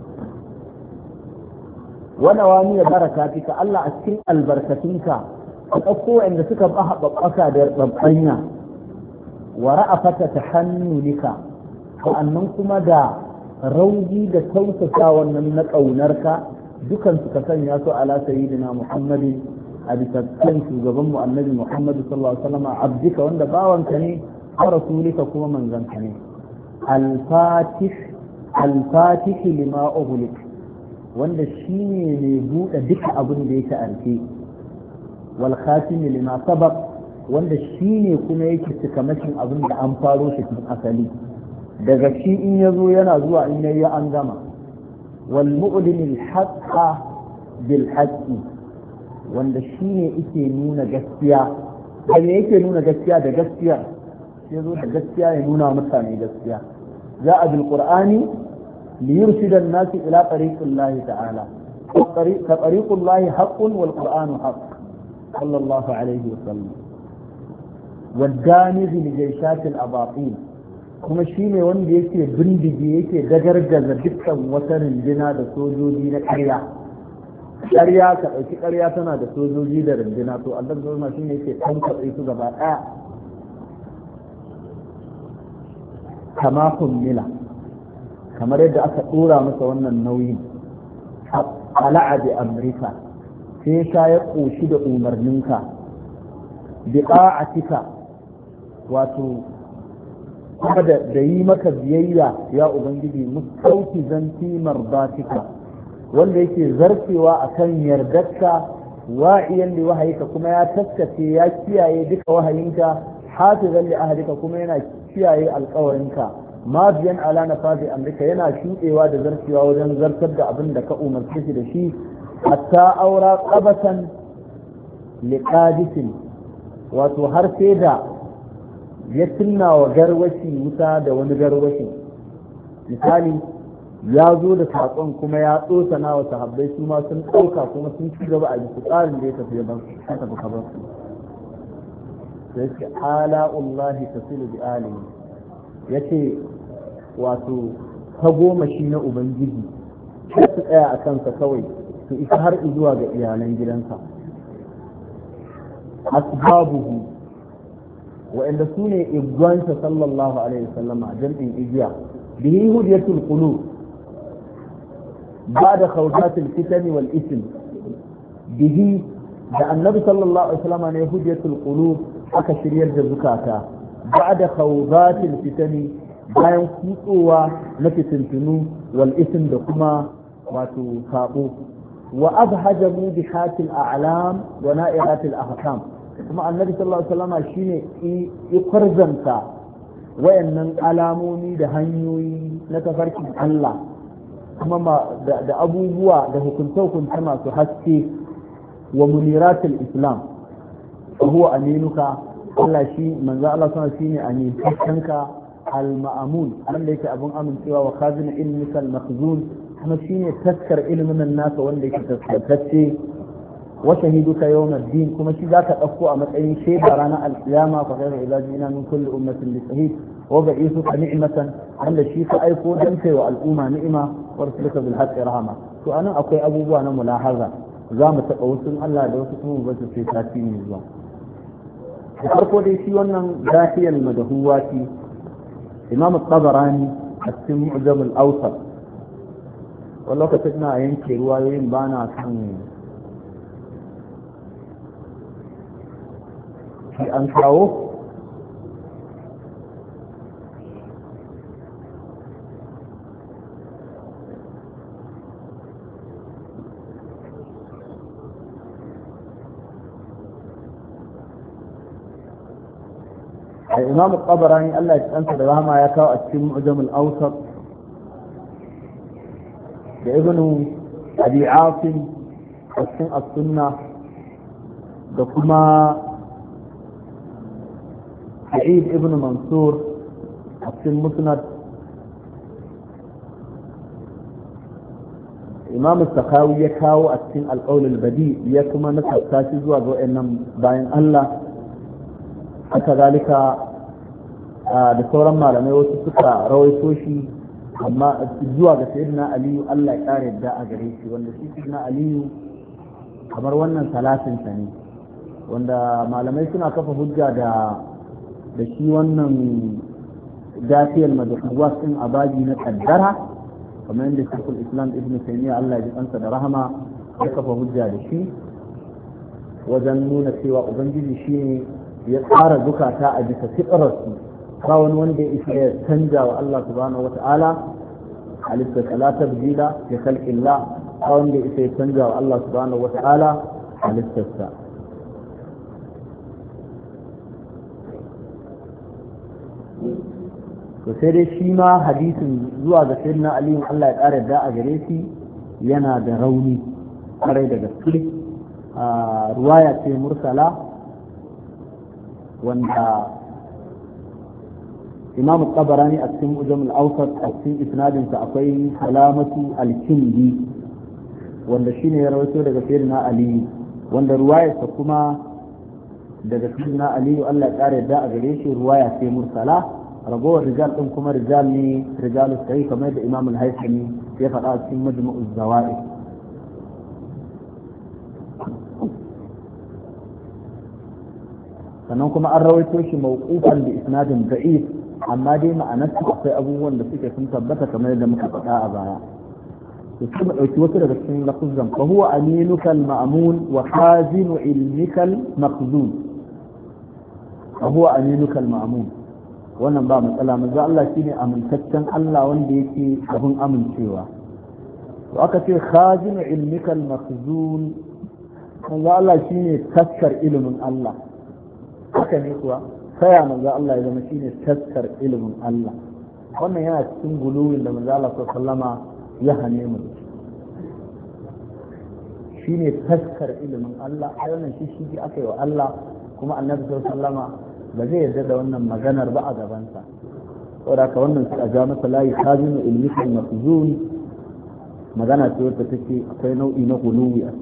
wani wani ya barakatika Allah a cikin albarkatunka ka ɗauko wanda suka ba haɓaɓɓaka da ɓaɓɓanya wa ra'afata ta hannunika sa'annan kuma da rauji da tausasa wannan na ƙaunarka dukan suka sanya su ala sayyidina muhammadin a bisa kan shugaban mu annabi muhammadu sallallahu alaihi wasallam abdika wanda bawanka ne wa rasulika kuma manzanka ne al-fatih al-fatih lima ughliq wanda shine ne buɗe duka abin da yake arke wal khatim lima sabaq wanda shine kuma yake cikamashin abin da an faro shi tun asali daga shi in yazo yana zuwa in yayi an gama wal mu'lin al haqqa bil haqqi wanda shine yake nuna gaskiya da me yake nuna gaskiya da gaskiya yazo da gaskiya ya nuna mutane gaskiya ja'a bil qur'ani ليرشد الناس إلى طريق الله تعالى فطريق الله حق والقرآن حق صلى الله عليه وسلم والدامغ لجيشات الأباطيل kuma shi ne wanda yake bindige yake dagargaza dukkan wata rundina da sojoji na ƙarya ƙarya ka ɗauki ƙarya tana da sojoji da rundina to Allah zama shi ne yake tankwatsa su gaba ɗaya kama kummila kamar yadda aka ɗora masa wannan nauyin ala'a bi amrika sai ka ya ƙoshi da umarninka bi ƙa'atika wato kuma da yi maka biyayya ya ubangiji mustauki zanti mardatika wanda yake zarcewa akan yardarka wa'iyan li wahayika kuma ya taskace ya kiyaye duka wahayinka hafizan li ahlika kuma yana kiyaye alƙawarinka mabiyan ala nafazi amrika yana shuɗewa da zarcewa wajen zartar da abin da ka umarce shi da shi hatta aura qabatan liqadisin wato har sai da ya tunna wa garwashi wuta da wani garwashi misali ya zo da saƙon kuma ya tsosana wa sahabbai su ma sun ɗauka kuma sun ci gaba a bisa tsarin da ya tafi ban ya tafi kabar su sai ce ala'ullahi tasilu bi alihi yace wato ta goma shi na ubangiji sai su tsaya a kansa kawai su isa har zuwa ga iyalan gidansa asbabuhu wa'anda su ne igwansa sallallahu alaihi wasallama jam'in igiya bihi hudiyatul qulub ba'da khawdatil fitani wal ism bihi da annabi sallallahu alaihi wasallama ne hudiyatul qulub aka shiryar da zukata ba'da khawdatil fitani bayan kutsowa na fitintunu wal ism da kuma wato sabo wa abhaja mudihatil a'lam wa na'iratil ahkam kuma annabi sallallahu alaihi wasallam shine ya kwarzanta wayannan alamomi da hanyoyi na tafarkin Allah kuma da abubuwa da hukunta-hukunta masu haske wa muniratul islam fa huwa aminuka Allah shi manzo Allah sana shine amintanka al-ma'mun wanda yake abun amincewa wa khazin ilmika al-makhzun kuma shine taskar ilmin nasa wanda yake taskatacce wa shahiduka yawm ad-din kuma shi zaka dauko a matsayin shaida ranar al-qiyama fa ghayra idza jina min kulli ummatin bi shahid wa ba'ithuka ni'matan wanda shi ka aiko dan kai wa al'umma ni'ima wa rasulaka bil haqqi rahama to anan akwai abubuwa na mulahaza za mu taɓa wasu Allah da wasu kuma ba su sai sati ne zuwa da farko dai shi wannan dahiyal madahuwati imam at-tabarani a cikin mu'jam al-awsat wani lokacin na yanke ruwayoyin ba na kan shi an kawo imam al-Tabarani Allah ya tsanta da rahama ya kawo a cikin mu'jam al-awsat da ibnu abi asim a cikin as-sunna da kuma sa'id ibn mansur a cikin musnad imam al-Sakhawi ya kawo a cikin al-qawl al-badi ya kuma nasabta shi zuwa ga wayannan bayan Allah haka zalika da sauran malamai wasu suka rawaito shi amma zuwa ga sayyidina aliyu Allah ya kare da a gare shi wanda shi sayyidina aliyu kamar wannan salatin sa ne wanda malamai suna kafa hujja da da shi wannan dafiyar madhuwat din abaji na kaddara kamar yadda shekul islam ibn taymiya Allah ya ji kansa da rahama ya kafa hujja da shi wajen nuna cewa ubangiji shine ya tsara zukata a bisa fitrarsu ba wani wanda ya isa ya canja wa Allah subhanahu wa ta'ala halitta la tabdila li khalqillah ba wanda ya isa ya canja wa Allah subhanahu wa ta'ala halittarsa to sai dai shi ma hadisin zuwa ga sayyidina Ali Allah ya ƙara da a gare shi yana da rauni kwarai da gaske ruwaya ce mursala wanda imam al-Tabarani a cikin mujam al-awsat a cikin isnadinsa akwai salamatu al-kindi wanda shine ya rawaito daga sayyidina Ali wanda ruwayarsa kuma daga sayyidina Ali Allah ya kare da a gare shi ruwaya ce mursala ragowar rijal din kuma rijal ne rijalus sahih kamar da imam al-Haythami ya faɗa a cikin majmu'uz zawaid sannan kuma an rawaito shi mawqufan bi isnadin da'if amma dai ma'anarsa akwai abubuwan da suke sun tabbata kamar yadda muka faɗa a baya to kuma dauki wasu daga cikin lafuzan fa huwa aminuka al-ma'mun wa khazinu ilmika al-maqzun fa huwa aminuka al-ma'mun wannan ba matsala manzo Allah shine amintaccen Allah wanda yake abun amincewa to aka ce khazinu ilmika al-maqzun manzo Allah shine taskar ilimin Allah haka ne kuwa saya manzo Allah ya zama shine taskar ilimin Allah wannan yana cikin guluwin da manzo Allah sallama ya hane mu shine taskar ilimin Allah ai wannan shi shi aka yi wa Allah kuma annabi sallama ba zai yarda da wannan maganar ba a gabansa saboda ka wannan su a ja masa layi khazinu ilmika al-mafzun magana ce wadda take akwai nau'i na guluwi a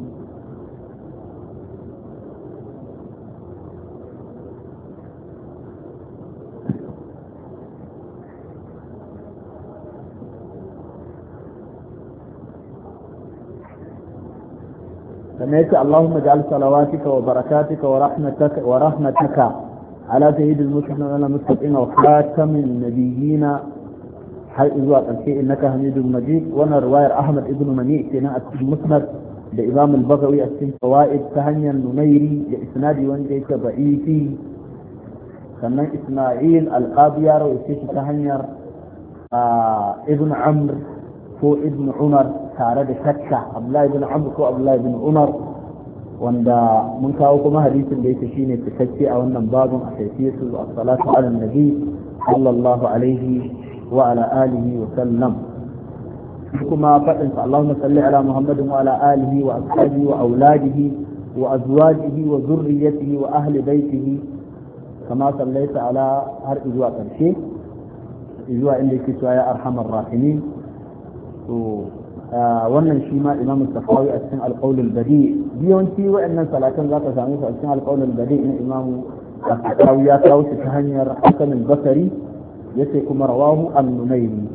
سمعت اللهم اجعل صلواتك وبركاتك ورحمتك ورحمتك على سيد المسلمين والمتقين وخاتم النبيين حيث الشيء انك حميد مجيد وانا روايه احمد ابن منيع كنا المسند لامام البغوي السن فوائد تهنيا النميري لاسنادي وانجيك ضعيفي sannan isma'il al-qadi ya rawaye shi ta hanyar ibn amr ko ibn umar tare da shakka abdullahi ibn amr ko abdullahi ibn umar wanda mun kawo kuma hadisin da yake shine cikakke a wannan babun a kaifiyatu as-salatu ala nabi sallallahu alaihi wa ala alihi wa sallam kuma fadin Allahumma salli ala Muhammadin wa ala alihi wa ashabihi wa auladihi wa azwajihi wa dhurriyyatihi wa ahli baitihi kama sallaita ala har zuwa karshe zuwa inda yake cewa ya arhamar rahimin to wannan shi ma imam al-Sakhawi a cikin al-qawl al-badi yawanci wa'annan salatan zaka samu su a cikin al-qawl al-badi na imam al-Sakhawi ya kawo shi ta hanyar Hasan al-Basri yace kuma rawahu an-Numayri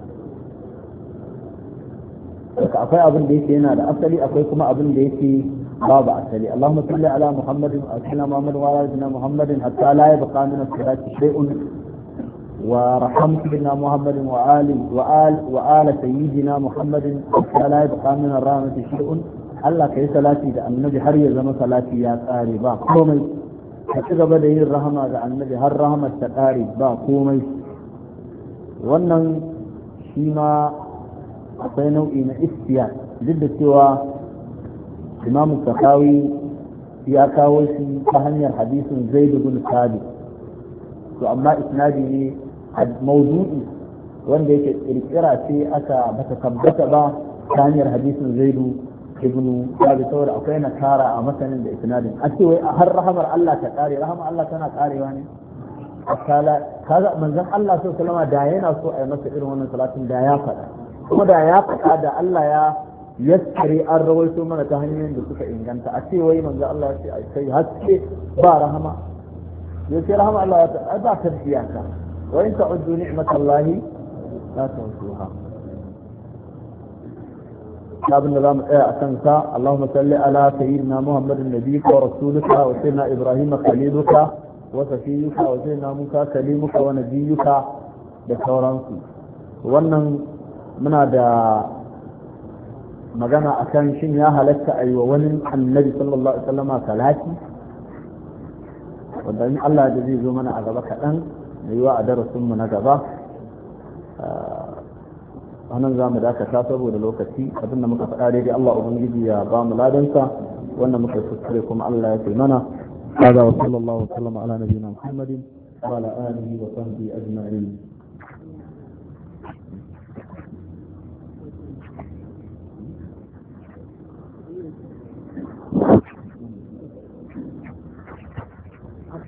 akwai abin da yake yana da asali akwai kuma abin da yake babu asali Allahumma salli ala Muhammadin wa ala Muhammadin wa ala Muhammadin hatta la yabqa min as-salati shay'un ورحمت بنا محمد وآل وآل وآل سيدنا محمد لا يبقى من الرحمة شيء الله كي صلاتي ده النبي هر يزم صلاتي يا قاري با قومي حتى بدا yin rahama ga annabi har rahmat ta kare ba komai wannan shi ma akwai nau'i na istiya duk da cewa Imam Sakhawi ya kawo shi ta hanyar hadisin Zaid ibn Thabit to amma isnadi ne mawdu'i wanda yake kirkira ce aka bata tabbata ba ta hanyar hadisin zaidu ibn sabi saboda akwai nakara a masanin da isnadin a ce wai har rahamar Allah ta kare rahamar Allah tana karewa ne akala kaga manzon Allah sallallahu alaihi da yana so a yi masa irin wannan salatin da ya faɗa kuma da ya faɗa da Allah ya yaskare an rawaito mana ta hanyoyin da suka inganta a ce wai manzon Allah ya ce ai sai haske ba rahama yace rahama Allah ya ta ba ta iyaka wa in ta'uddu ni'matallahi la tuhsuha abin da za mu tsaya a kansa Allahumma salli ala sayyidina Muhammadin nabiyika wa rasulika wa sayyidina Ibrahim khaliluka wa safiyuka wa sayyidina Musa kalimuka wa nabiyuka da sauransu wannan muna da magana akan shin ya halatta a yi wa wani annabi sallallahu alaihi wasallama salati wanda in Allah da zai zo mana a gaba kaɗan da yiwa a darasinmu na gaba wannan za mu dakata saboda lokaci abinda muka faɗa daidai Allah ubangiji ya ba mu ladansa wannan muka kuskure kuma Allah ya ce mana hada wa sallallahu alaihi wa sallam ala nabiyina Muhammadin wa ala alihi wa sahbihi ajma'in